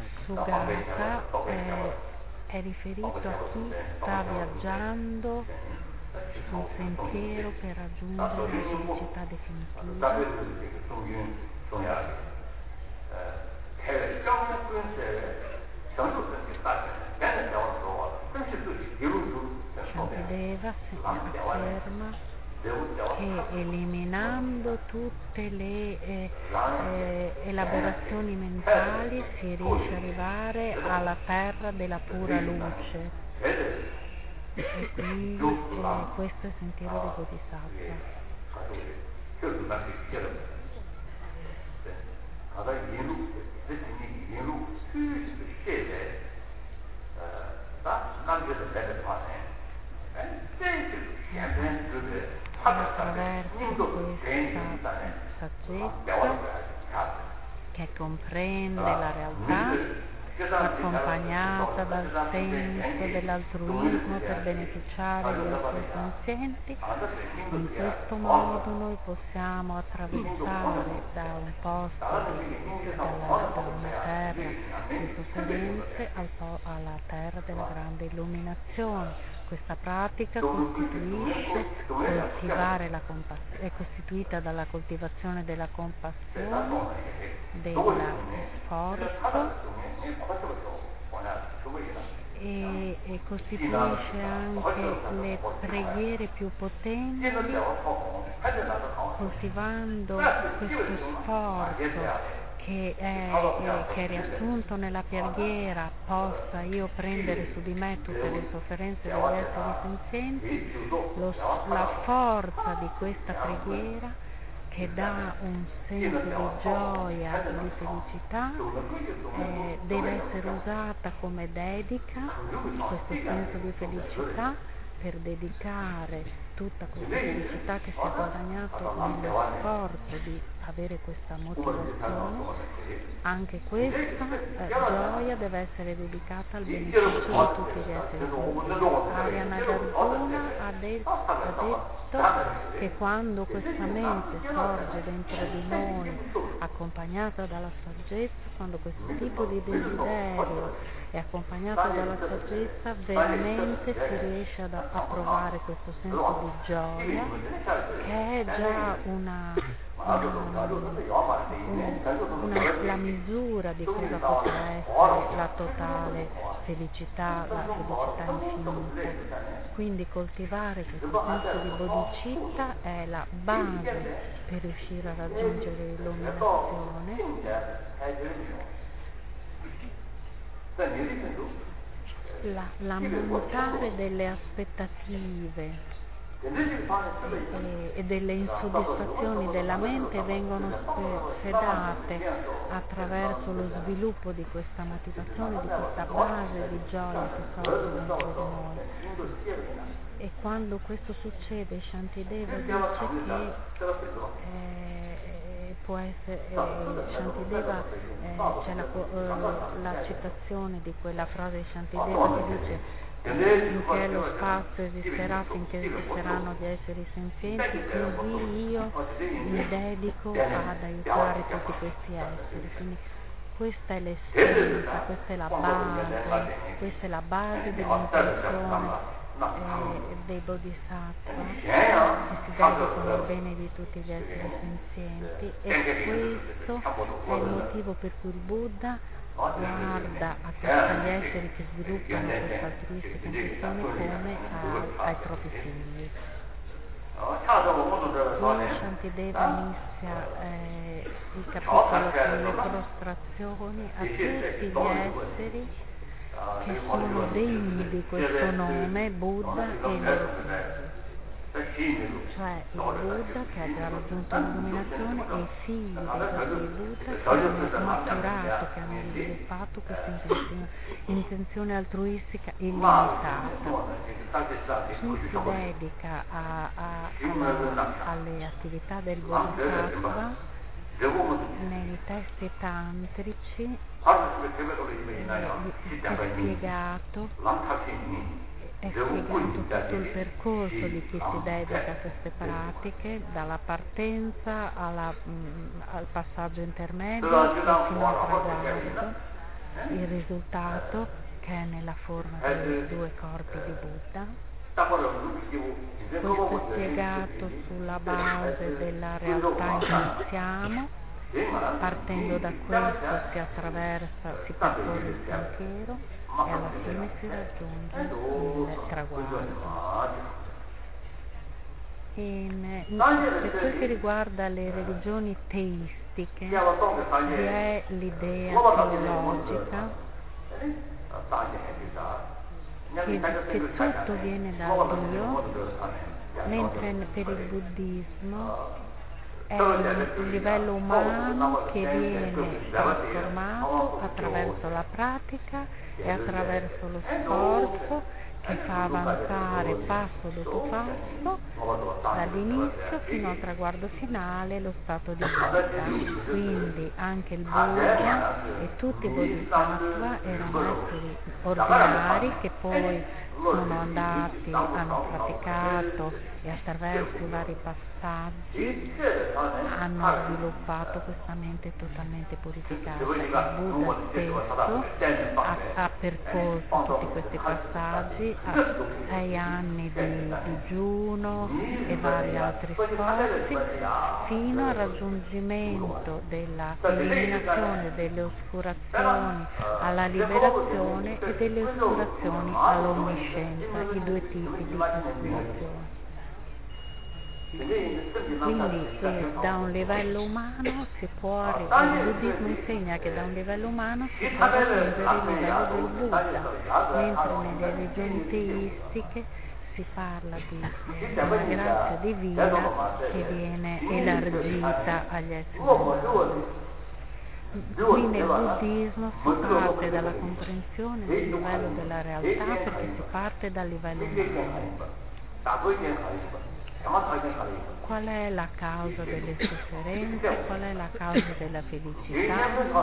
Sugata è riferito a chi sta viaggiando sul sentiero per raggiungere la felicità definitiva. Shantideva afferma che eliminando tutte le elaborazioni mentali si riesce ad arrivare alla terra della pura luce, e quindi questo è il sentiero dei bodhisattva. Attraverso questa saggezza che comprende la realtà, accompagnata dal senso dell'altruismo per beneficiare gli esseri senzienti, in questo modo noi possiamo attraversare da un posto da una terra di sofferenze alla terra della grande illuminazione. Questa pratica è costituita dalla coltivazione della compassione, dello sforzo, e costituisce anche le preghiere più potenti, coltivando questo sforzo che è riassunto nella preghiera, possa io prendere su di me tutte le sofferenze degli esseri senzienti, la forza di questa preghiera che dà un senso di gioia, di felicità, deve essere usata come dedica, questo senso di felicità, per dedicare tutta questa felicità che si è guadagnato nello sforzo di avere questa motivazione. Anche questa gioia deve essere dedicata al beneficio di tutti gli esseri senzienti. Arya Nagarjuna ha detto che quando questa mente sorge dentro di noi accompagnata dalla saggezza, quando questo tipo di desiderio è accompagnato dalla saggezza, veramente si riesce a provare questo senso di gioia, che è già la misura di cosa potrà essere la totale felicità, la felicità infinita. Quindi coltivare questo senso di bodhicitta è la base per riuscire a raggiungere l'illuminazione. L'ammontare delle aspettative e delle insoddisfazioni della mente vengono sedate attraverso lo sviluppo di questa motivazione, di questa base di gioia che sorge dentro di noi. E quando questo succede, Shantideva dice che può essere, Shantideva, c'è la citazione di quella frase di Shantideva che dice: finché lo spazio esisterà, finché esisteranno gli esseri senzienti, così io mi dedico ad aiutare tutti questi esseri. Quindi questa è l'essenza, questa è la base dell'intenzione dei bodhisattva, che si dedicano al bene di tutti gli esseri senzienti, e questo è il motivo per cui il Buddha guarda agli esseri che sviluppano questa altruistica intenzione come ai propri figli. Qui Shantideva inizia il capitolo con le prostrazioni a tutti gli esseri che sono degni di questo nome, Buddha, e i loro figli. Cioè il Buddha che ha già raggiunto l'illuminazione e i figli dei vostri Buddha che hanno maturato, che hanno sviluppato questa intenzione altruistica illimitata. Chi si dedica alle attività del Bodhisattva nei testi tantrici è spiegato tutto il percorso di chi si dedica a queste pratiche, dalla partenza al passaggio intermedio fino al traguardo, il risultato che è nella forma dei due corpi di Buddha. Questo è spiegato sulla base della realtà in cui siamo. Partendo da questo si percorre il sentiero e alla fine si raggiunge il traguardo. Per quel che riguarda le religioni teistiche, vi è l'idea teologica che tutto viene da Dio, mentre per il buddismo è il livello umano che viene trasformato attraverso la pratica e attraverso lo sforzo che fa avanzare passo dopo passo dall'inizio fino al traguardo finale lo stato di Buddha. Quindi anche il Buddha e tutti i Bodhisattva erano esseri ordinari che poi sono andati, hanno praticato e attraverso i vari passaggi hanno sviluppato questa mente totalmente purificata. Il Buddha stesso ha percorso tutti questi passaggi, 6 anni di digiuno e vari altri sforzi fino al raggiungimento della eliminazione delle oscurazioni alla liberazione e delle oscurazioni all'onniscienza, i due tipi di oscurazioni. Quindi da un livello umano il buddismo insegna che da un livello umano si può raggiungere il livello del Buddha, mentre nelle religioni teistiche si parla della grazia divina che viene elargita agli esseri umani. Qui nel buddismo si parte dalla comprensione del livello della realtà perché si parte dal livello umano. Qual è la causa delle sofferenze? Qual è la causa della felicità?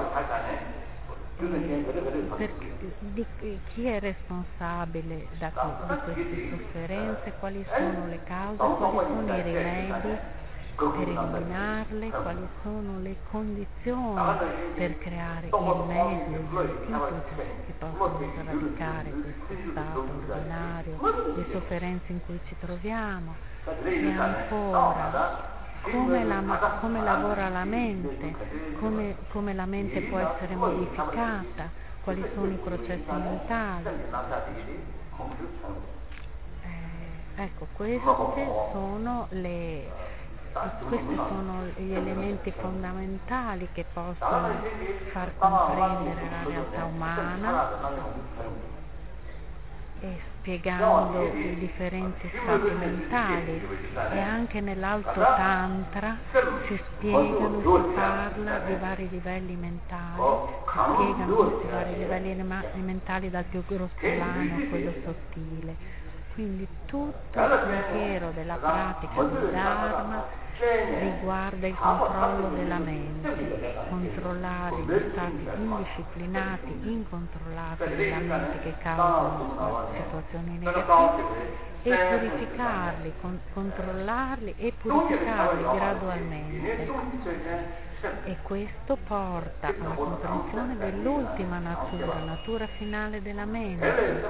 Chi è responsabile di queste sofferenze? Quali sono le cause? Quali sono i rimedi per eliminarle? Quali sono le condizioni per creare il mezzo, gli antidotti che possono sradicare questo stato ordinario di sofferenza in cui ci troviamo? E ancora, come lavora la mente, come la mente può essere modificata, quali sono i processi mentali. Ecco, questi sono gli elementi fondamentali che possono far comprendere la realtà umana e spiegando i differenti stati mentali, e anche nell'Alto Tantra si parla di vari livelli mentali, si spiegano questi vari livelli mentali dal più grossolano a quello sottile. Quindi tutto il sentiero della pratica del Dharma riguarda il controllo della mente, controllare gli stati indisciplinati, incontrollati della mente che causano situazioni negative e purificarli, controllarli e purificarli gradualmente. E questo porta alla comprensione dell'ultima natura finale della mente.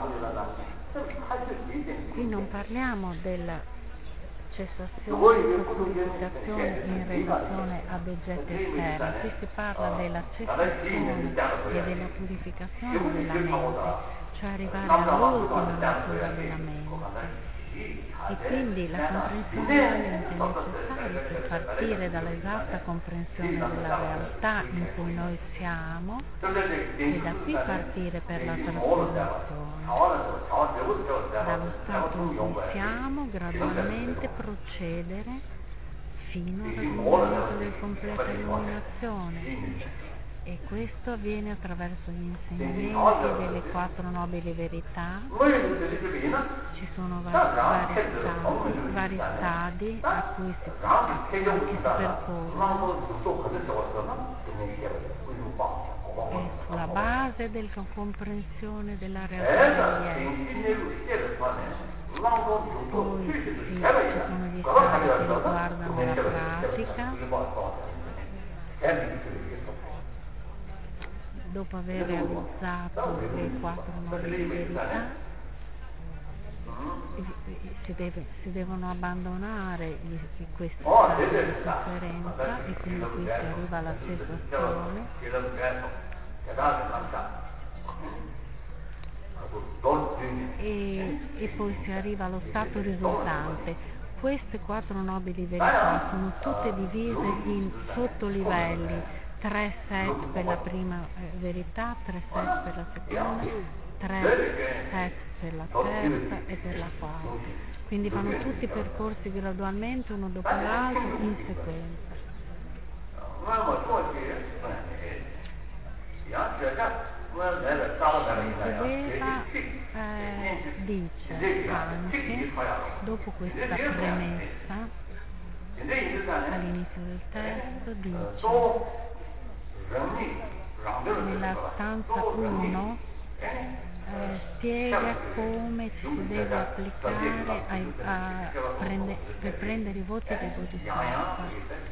Qui non parliamo della cessazione o purificazione in relazione ad oggetti esterni, qui si parla della cessazione e della purificazione della mente, cioè arrivare all'ultima natura della mente. E quindi la comprensione della mente è necessaria per partire dall'esatta comprensione della realtà in cui noi siamo e da qui partire per la trasformazione. Dallo stato in cui siamo gradualmente procedere fino al raggiungimento del completa illuminazione. E questo avviene attraverso gli insegnamenti delle 4 nobili verità. Ci sono vari stadi a cui si percorrono. E sulla base della comprensione della realtà degli esseri. Poi ci sono gli stadi che riguardano la pratica. Dopo aver realizzato le 4 nobili verità, si devono abbandonare questi stati di sofferenza e quindi qui si arriva alla cessazione. E poi si arriva allo stato risultante. Queste 4 nobili verità sono tutte divise in sottolivelli. 3 set per la prima verità, 3 set per la seconda, 3 set per la terza e per la quarta. Quindi vanno tutti percorsi gradualmente uno dopo l'altro in sequenza. Visuddeva dice anche, dopo questa premessa, all'inizio del testo dice: nella stanza 1 spiega come ci si deve applicare per prendere i voti dei bodhisattva.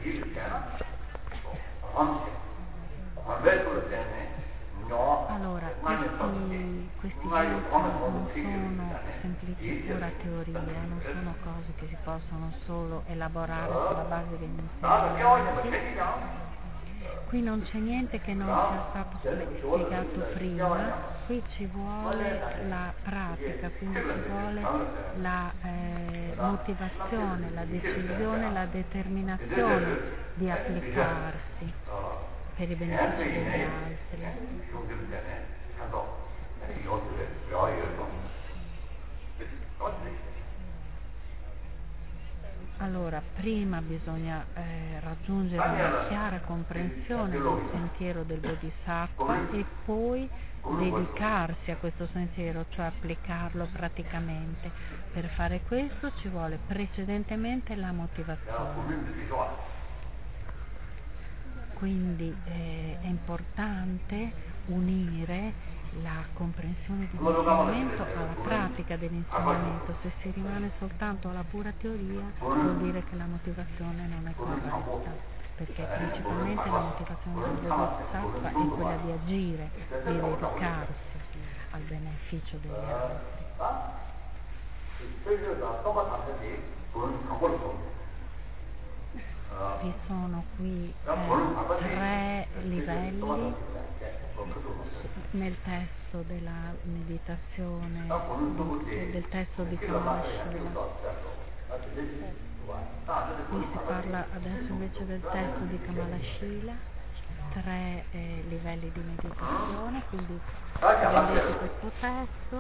Allora, questi voti non sono semplici pura teoria, non sono cose che si possono solo elaborare sulla base degli insegnamenti, Qui non c'è niente che non sia stato spiegato prima, qui ci vuole la pratica, quindi ci vuole la motivazione, la decisione, la determinazione di applicarsi per i benefici degli altri. Allora, prima bisogna raggiungere una chiara comprensione del sentiero del Bodhisattva e poi dedicarsi a questo sentiero, cioè applicarlo praticamente. Per fare questo ci vuole precedentemente la motivazione. Quindi è importante unire la comprensione dell'insegnamento alla pratica dell'insegnamento. Se si rimane soltanto alla pura teoria vuol dire che la motivazione non è corretta, perché principalmente la motivazione del Bodhisattva è quella di agire, di dedicarsi al beneficio degli altri. Vi sono qui 3 livelli nel testo della meditazione, del testo di Kamalashila. Qui si parla adesso invece del testo di Kamalashila, 3 livelli di meditazione, quindi vedete questo testo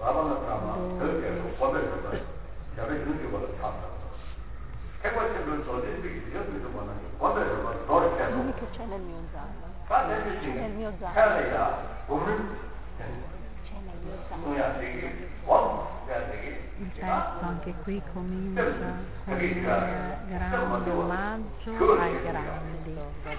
Dimmi che c'è nel mio zaino. Nel mio zaino. C'è nel mio zaino. Il testo anche qui comincia con un grande omaggio ai grandi.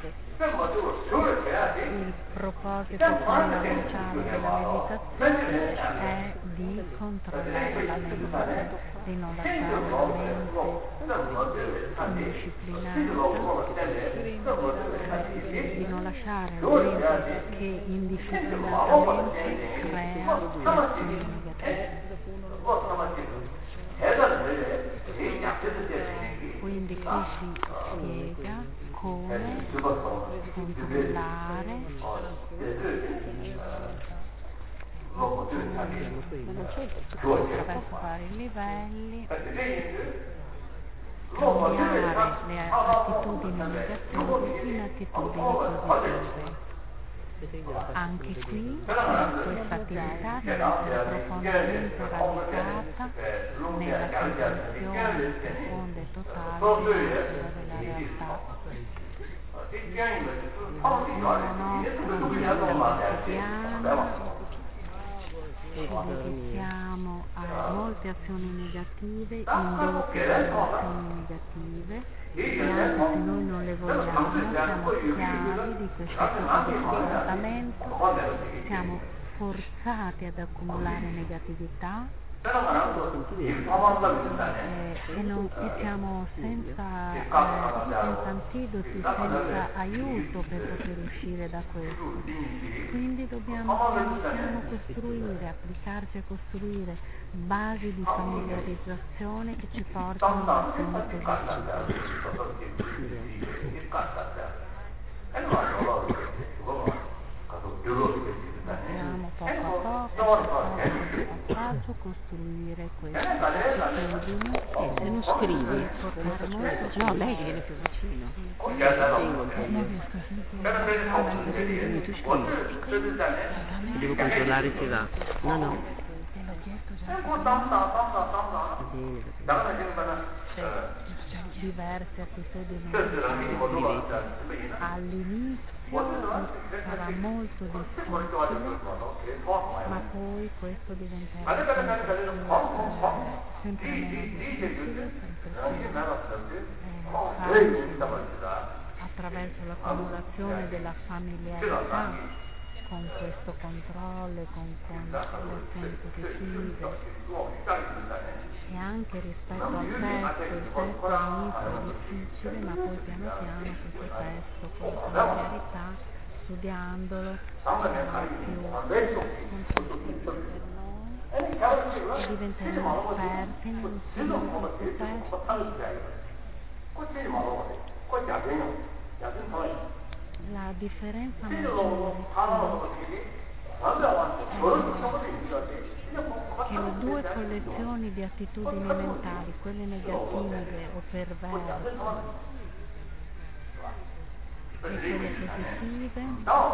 Il proposito fondamentale della meditazione è di controllare la mente, di non lasciare la mente indisciplinata, di non lasciare la mente che indisciplinatamente crea azioni negative. Quindi qui si spiega come controllare attraverso vari livelli, cambiare le attitudini negative in attitudini positive. Anche qui questa attività deve essere profondamente radicata nella comprensione profonda e totale della realtà. Nella nostra vita quotidiana ci dedichiamo a molte azioni negative, indotte dalle azioni negative, e anche se noi non le vogliamo, siamo schiavi di questo tipo di comportamento, siamo forzati ad accumulare negatività e siamo senza antidoti, senza aiuto per poter uscire da questo. Quindi dobbiamo piano piano costruire, applicarci a costruire basi di familiarizzazione che ci portano all'azione dobbiamo poco a poco, passaggio, costruire queste attitudini e non scrivi. No, lei viene più vicino. Non riesco a sentire. Tu scrivi. Devo controllare se va. No. Te l'ho chiesto già. Diverse attitudini. All'inizio sarà molto difficile, ma poi questo diventerà sempre meno difficile, attraverso l'accumulazione della familiarità con questo controllo, con le azioni positive, e anche rispetto al testo. Il testo all'inizio è difficile, ma poi piano piano questo testo con familiarità, studiandolo, sarà più comprensibile per noi e diventeremo esperti nel seguire questo testo. la differenza maggiore che le due collezioni di attitudini mentali, quelle negative o perverse e quelle positive,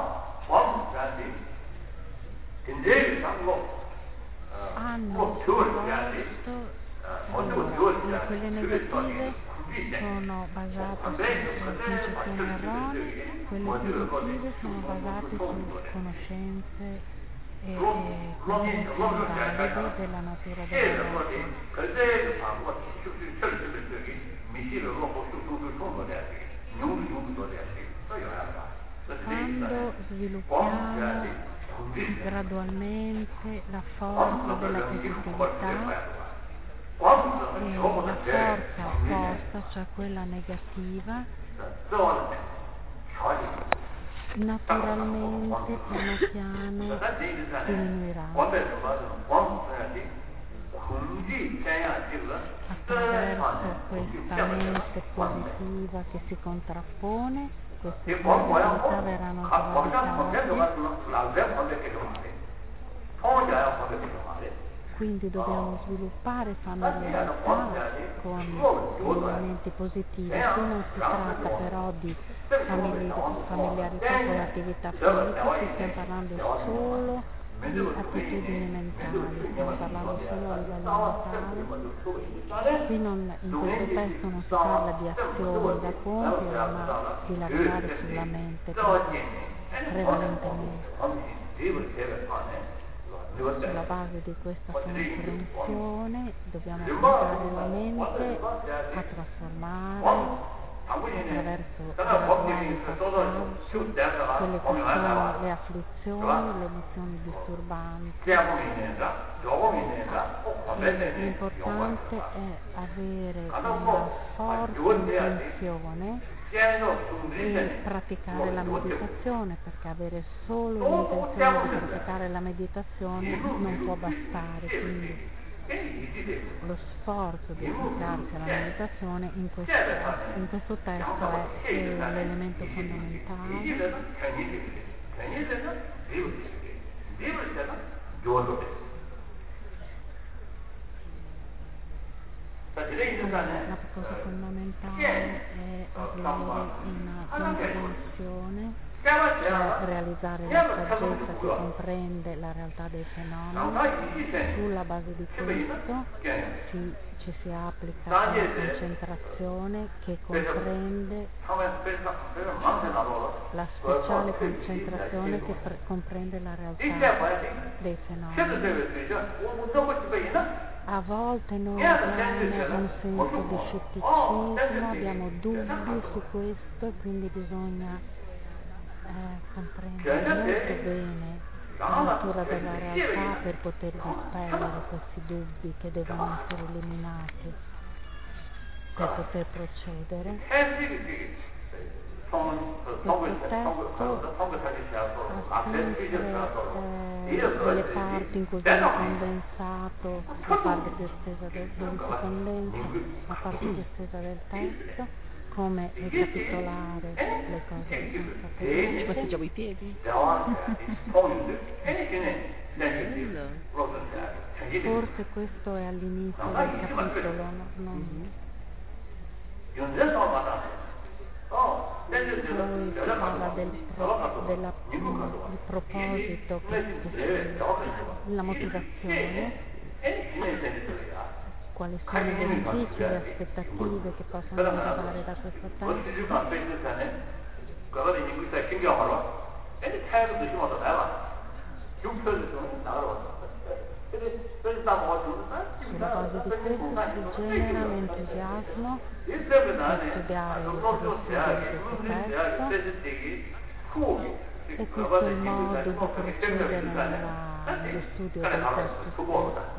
hanno svolto, allora, quelle negative sono basate su concezioni erronee, quelle positive sono basate su conoscenze e convinzioni valide della natura della realtà. Quando sviluppiamo gradualmente la forza della positività e la forza opposta, cioè quella negativa, naturalmente piano piano diminuirà attraverso questa mente positiva che si contrappone. Queste positività verranno sradicate. Quindi dobbiamo sviluppare familiarità con gli elementi positivi. Qui non si tratta però di familiarità con l'attività fisica, qui stiamo parlando solo di attitudini mentali, stiamo parlando solo a livello mentale. Qui in questo testo non si parla di azioni da compiere, ma di lavorare sulla mente prevalentemente. Sulla base di questa comprensione dobbiamo aiutare la mente a trasformare attraverso graduali passaggi quelle che sono le afflizioni, le emozioni disturbanti. L'importante è avere una forte intenzione e praticare la meditazione, perché avere solo l'intenzione di praticare la meditazione non può bastare, quindi lo sforzo di applicarsi alla meditazione in questo testo è l'elemento fondamentale. La cosa fondamentale è avere una comprensione, cioè realizzare la saggezza che comprende la realtà dei fenomeni. Sulla base di questo ci si applica la concentrazione che comprende la speciale concentrazione che comprende la realtà dei fenomeni. A volte noi abbiamo un senso di scetticismo, abbiamo dubbi su questo e quindi bisogna comprendere molto bene la natura della realtà per poter dispellere questi dubbi che devono essere eliminati per poter procedere. Questo testo ha sempre delle parti in cui viene condensato la parte più estesa dove si condensa la parte più estesa del testo, come ricapitolare le cose che sono state dette. Ci passeggiamo i piedi? Forse questo è all'inizio del capitolo, poi si parla del proposito, la motivazione, quali sono i benefici e le aspettative che possono derivare da questo testo. Sulla base di questo si genera l'entusiasmo di studiare il questo testo, e questo è il modo di procedere nello studio del testo stesso.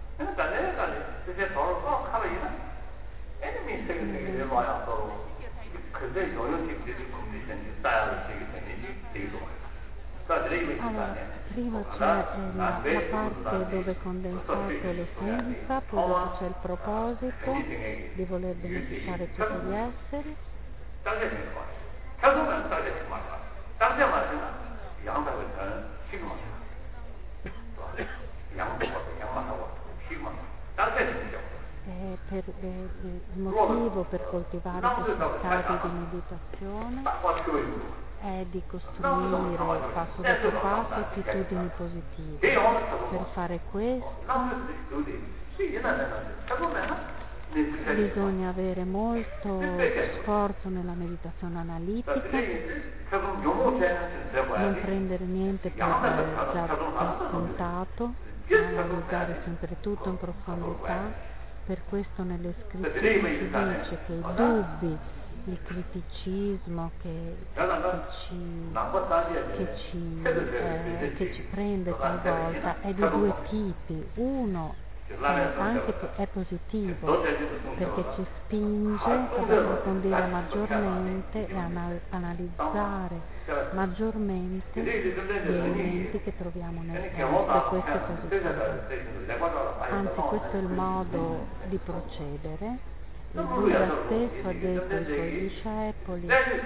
Allora, prima c'è la parte dove è condensato l'essenza, poi dopo c'è il proposito di voler beneficiare tutti gli esseri, il motivo per coltivare questi stati di meditazione è di costruire passo dopo passo attitudini positive. Per fare questo bisogna avere molto sforzo nella meditazione analitica, non prendere niente per già scontato, analizzare sempre tutto in profondità. Per questo nelle scritture si dice che i dubbi, il criticismo che ci prende talvolta è di due tipi. Uno è positivo perché ci spinge ad approfondire maggiormente e analizzare maggiormente gli elementi che troviamo nel testo, e questo è positivo. Anzi, questo è il modo di procedere. Il Buddha stesso ha detto ai suoi discepoli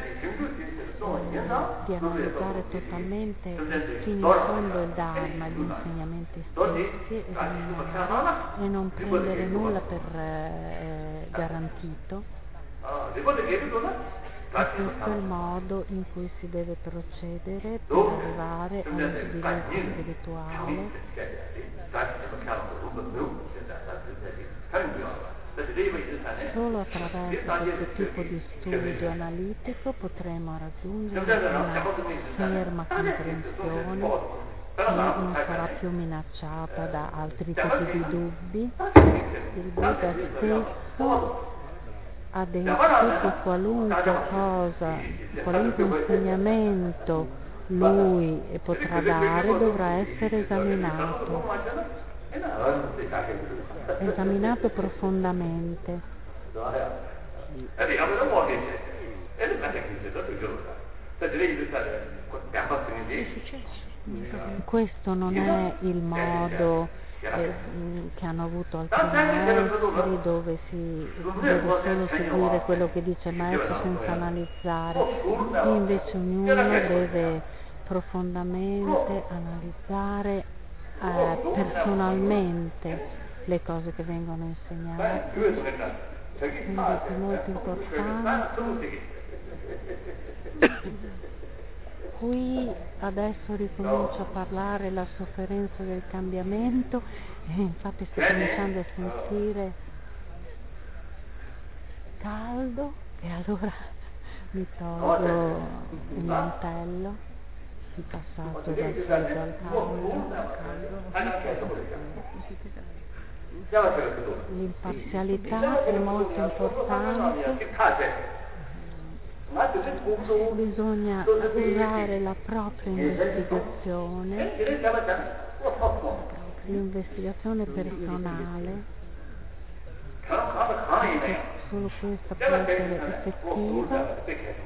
di analizzare totalmente fino in fondo il Dharma, gli insegnamenti stessi, esaminare e non prendere nulla per garantito. E questo è il modo in cui si deve procedere per arrivare a uno sviluppo spirituale. Solo attraverso questo tipo di studio analitico potremo raggiungere una ferma comprensione che non sarà più minacciata da altri tipi di dubbi. Il Buddha stesso ha detto che qualunque cosa, qualunque insegnamento lui potrà dare dovrà essere esaminato profondamente. Questo non è il modo che hanno avuto altri maestri, dove si deve solo seguire quello che dice il maestro senza analizzare. Invece ognuno deve profondamente analizzare personalmente le cose che vengono insegnate. Quindi è molto importante. Qui adesso ricomincia a parlare la sofferenza del cambiamento, e infatti sto cominciando a sentire caldo, e allora mi tolgo il mantello, il passaggio dal freddo al caldo. L'imparzialità è molto importante. Bisogna usare la propria l'investigazione personale, perché solo questa può essere effettiva.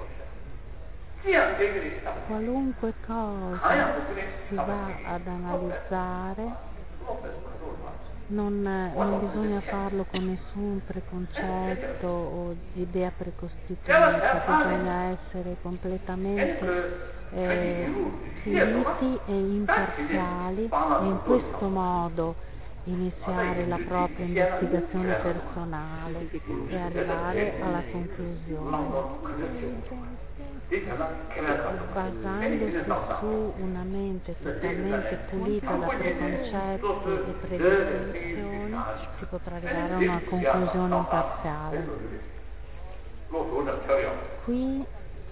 Qualunque cosa si va ad analizzare, non bisogna farlo con nessun preconcetto o idea precostituita, bisogna essere completamente puliti e imparziali, e in questo modo iniziare la propria investigazione personale e arrivare alla conclusione. Basandosi su una mente totalmente pulita da preconcetti e predisposizioni, si potrà arrivare a una conclusione imparziale. Qui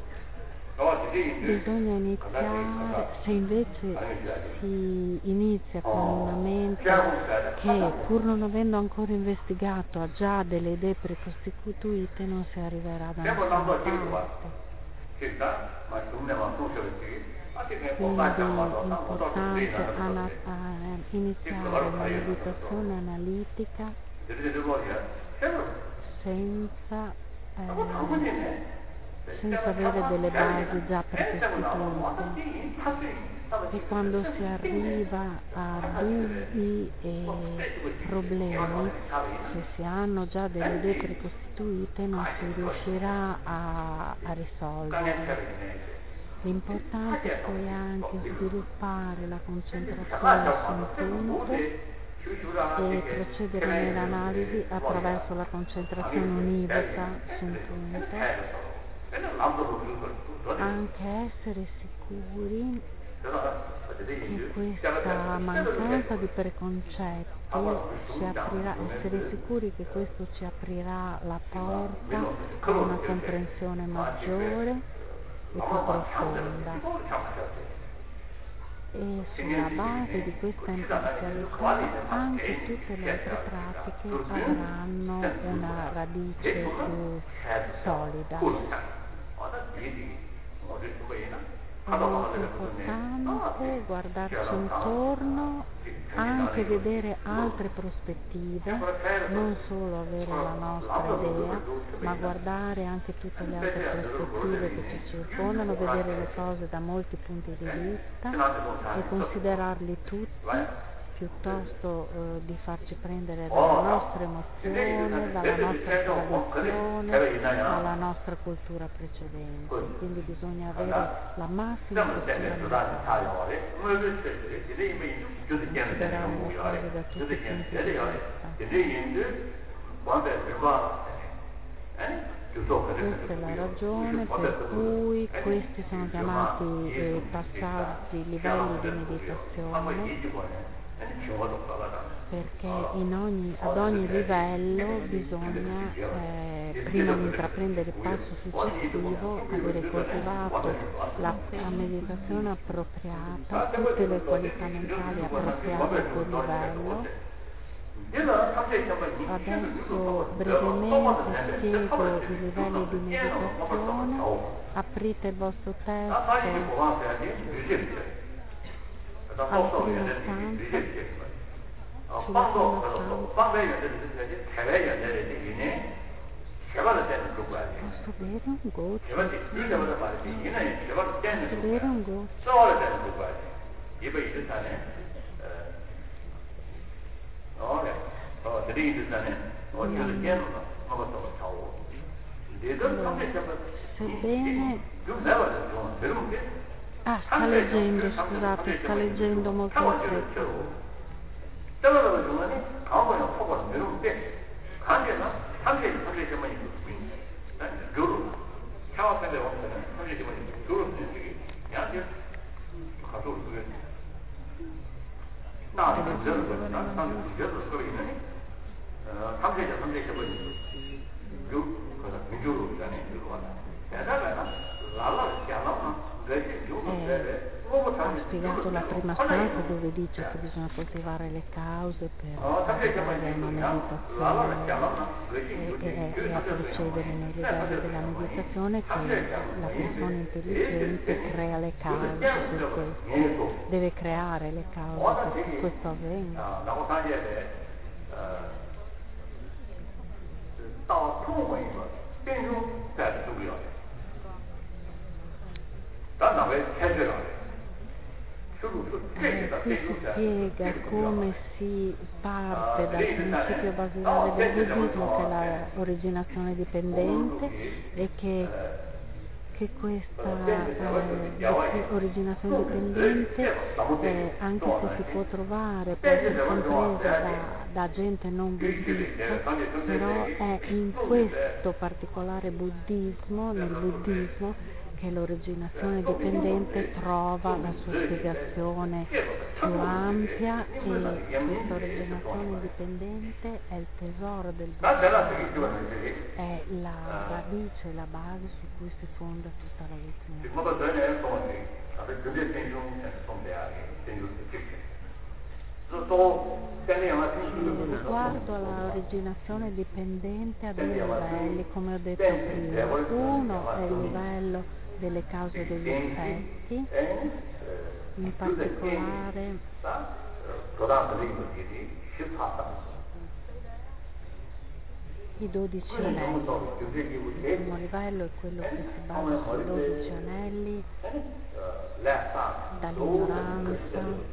bisogna iniziare, se invece si inizia con una mente che, pur non avendo ancora investigato, ha già delle idee precostituite, non si arriverà da nessuna parte. Quindi è importante iniziare una meditazione analitica senza avere delle basi già precostituite, e quando si arriva a dubbi e problemi, se si hanno già delle idee precostituite, non si riuscirà a risolverle. L'importante poi è anche sviluppare la concentrazione su un punto e procedere nell'analisi attraverso la concentrazione univoca su un punto, anche essere sicuri che questa mancanza di preconcetti ci aprirà, essere sicuri che questo ci aprirà la porta a una comprensione maggiore e più profonda. E sulla base di questa imparzialità anche tutte le altre pratiche avranno una radice più solida. È molto importante guardarci intorno, anche vedere altre prospettive, non solo avere la nostra idea, ma guardare anche tutte le altre prospettive che ci circondano, vedere le cose da molti punti di vista e considerarli tutti, piuttosto di farci prendere dalla nostra emozione, dalla nostra tradizione, dalla nostra cultura precedente. Quindi bisogna avere la massima apertura mentale, considerare le cose da tutti i punti di vista. Questa è la ragione per cui questi sono chiamati passaggi, livelli di meditazione, perché ad ogni livello bisogna, prima di intraprendere il passo successivo, avere coltivato la meditazione appropriata, tutte le qualità mentali appropriate a quel livello. Adesso brevemente spiego i livelli di meditazione. Aprite il vostro testo alla prima stanza, sulla prima stanza. Posso bere un goccio? Posso bere un goccio? Sebbene sta leggendo, scusate, sta leggendo molto in fretta. Ha spiegato la prima stanza dove dice che bisogna coltivare le cause per arrivare a una meditazione e a procedere nei livelli della meditazione, che la persona intelligente crea le cause per questo, deve creare le cause perché questo avvenga. Qui si spiega come si parte dal principio basilare del buddismo, che è la originazione dipendente, e che questa originazione dipendente, anche se si può trovare, può essere compresa da gente non buddista, però è in questo particolare buddismo, nel buddismo, che l'originazione dipendente trova la sua spiegazione più ampia, e questa originazione dipendente è il tesoro del buddismo, è la radice, la base su cui si fonda tutta la lezione. Riguardo all'originazione dipendente a due livelli, come ho detto prima. Uno è il livello delle cause e degli effetti, in particolare i 12 anelli. Il primo livello è quello che si basa sui 12 anelli, dall'ignoranza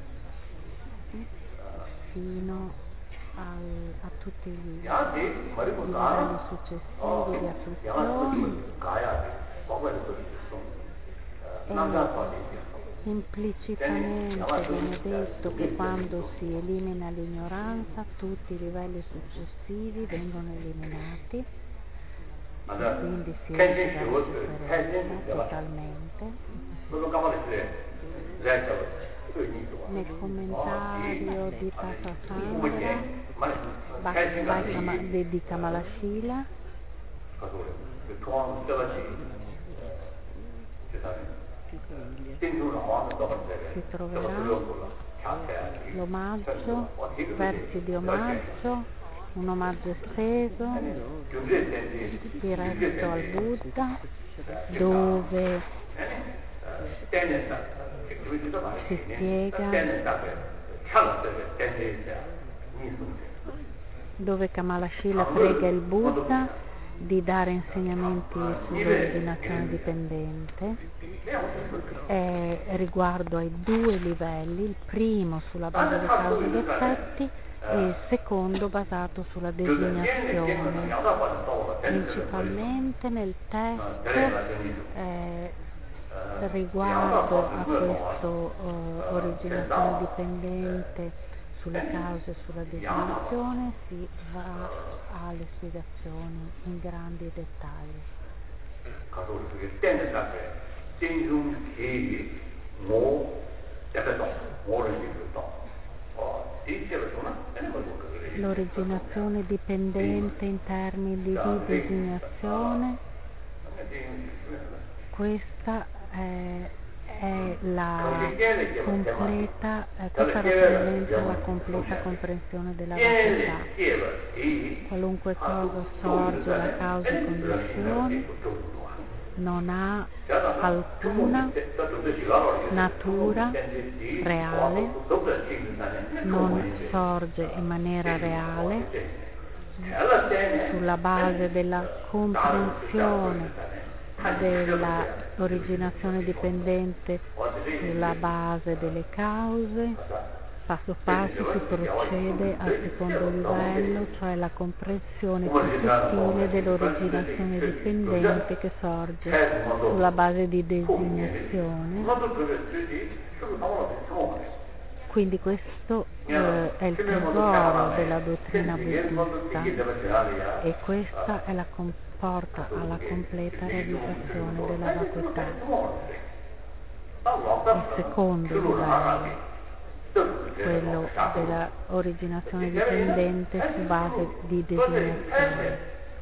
fino a tutti i livelli successivi di afflizioni, Implicitamente viene detto che quando si elimina l'ignoranza tutti i livelli successivi vengono eliminati e quindi si esce dalla sofferenza totalmente. Nel commentario di Tata Sandra di Kamalashila si troverà l'omaggio, versi di omaggio, un omaggio esteso diretto al Buddha, dove si spiega, dove Kamalashila prega il Buddha di dare insegnamenti sull'ordinazione dipendente riguardo ai due livelli, il primo sulla base di cause ed effetti e il secondo basato sulla designazione. Principalmente nel testo riguardo a questo originazione dipendente sulle cause e sulla designazione si va alle spiegazioni in grandi dettagli. L'originazione dipendente in termini di designazione, questa questa rappresenta la completa comprensione della vacuità. Qualunque cosa sorge da cause e condizioni non ha alcuna natura reale, non sorge in maniera reale sulla base della comprensione dell'originazione dipendente, sulla base delle cause. Passo passo si procede al secondo livello, cioè la comprensione più sottile dell'originazione dipendente che sorge sulla base di designazione. Quindi questo è il tesoro della dottrina buddista e questa è porta alla completa realizzazione della vacuità. Il secondo livello, quello della originazione dipendente su base di designazione.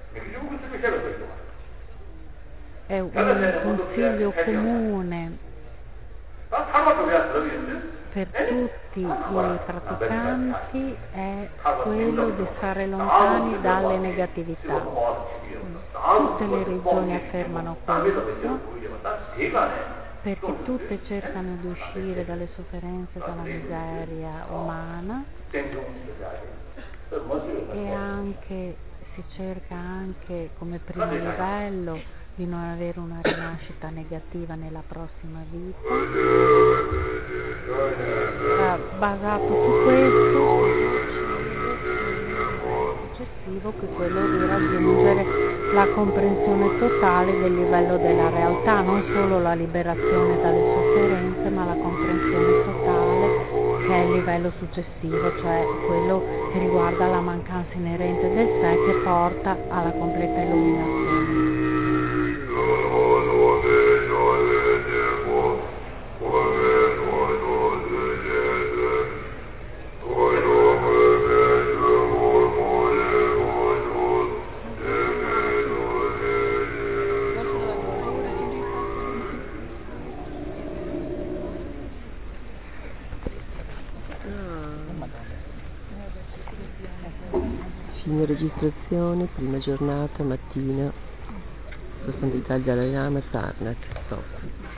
È un consiglio comune per tutti i praticanti, è quello di stare lontani dalle negatività. Tutte le religioni affermano questo, perché tutte cercano di uscire dalle sofferenze, dalla miseria umana e anche si cerca anche come primo livello di non avere una rinascita negativa nella prossima vita. Basato su questo successivo, che è quello di raggiungere la comprensione totale del livello della realtà, non solo la liberazione dalle sofferenze, ma la comprensione totale, che è il livello successivo, cioè quello che riguarda la mancanza inerente del sé, che porta alla completa illuminazione. Fine registrazione, prima giornata, mattina, Sua Santità il Dalai Lama, Sarnath, Sof.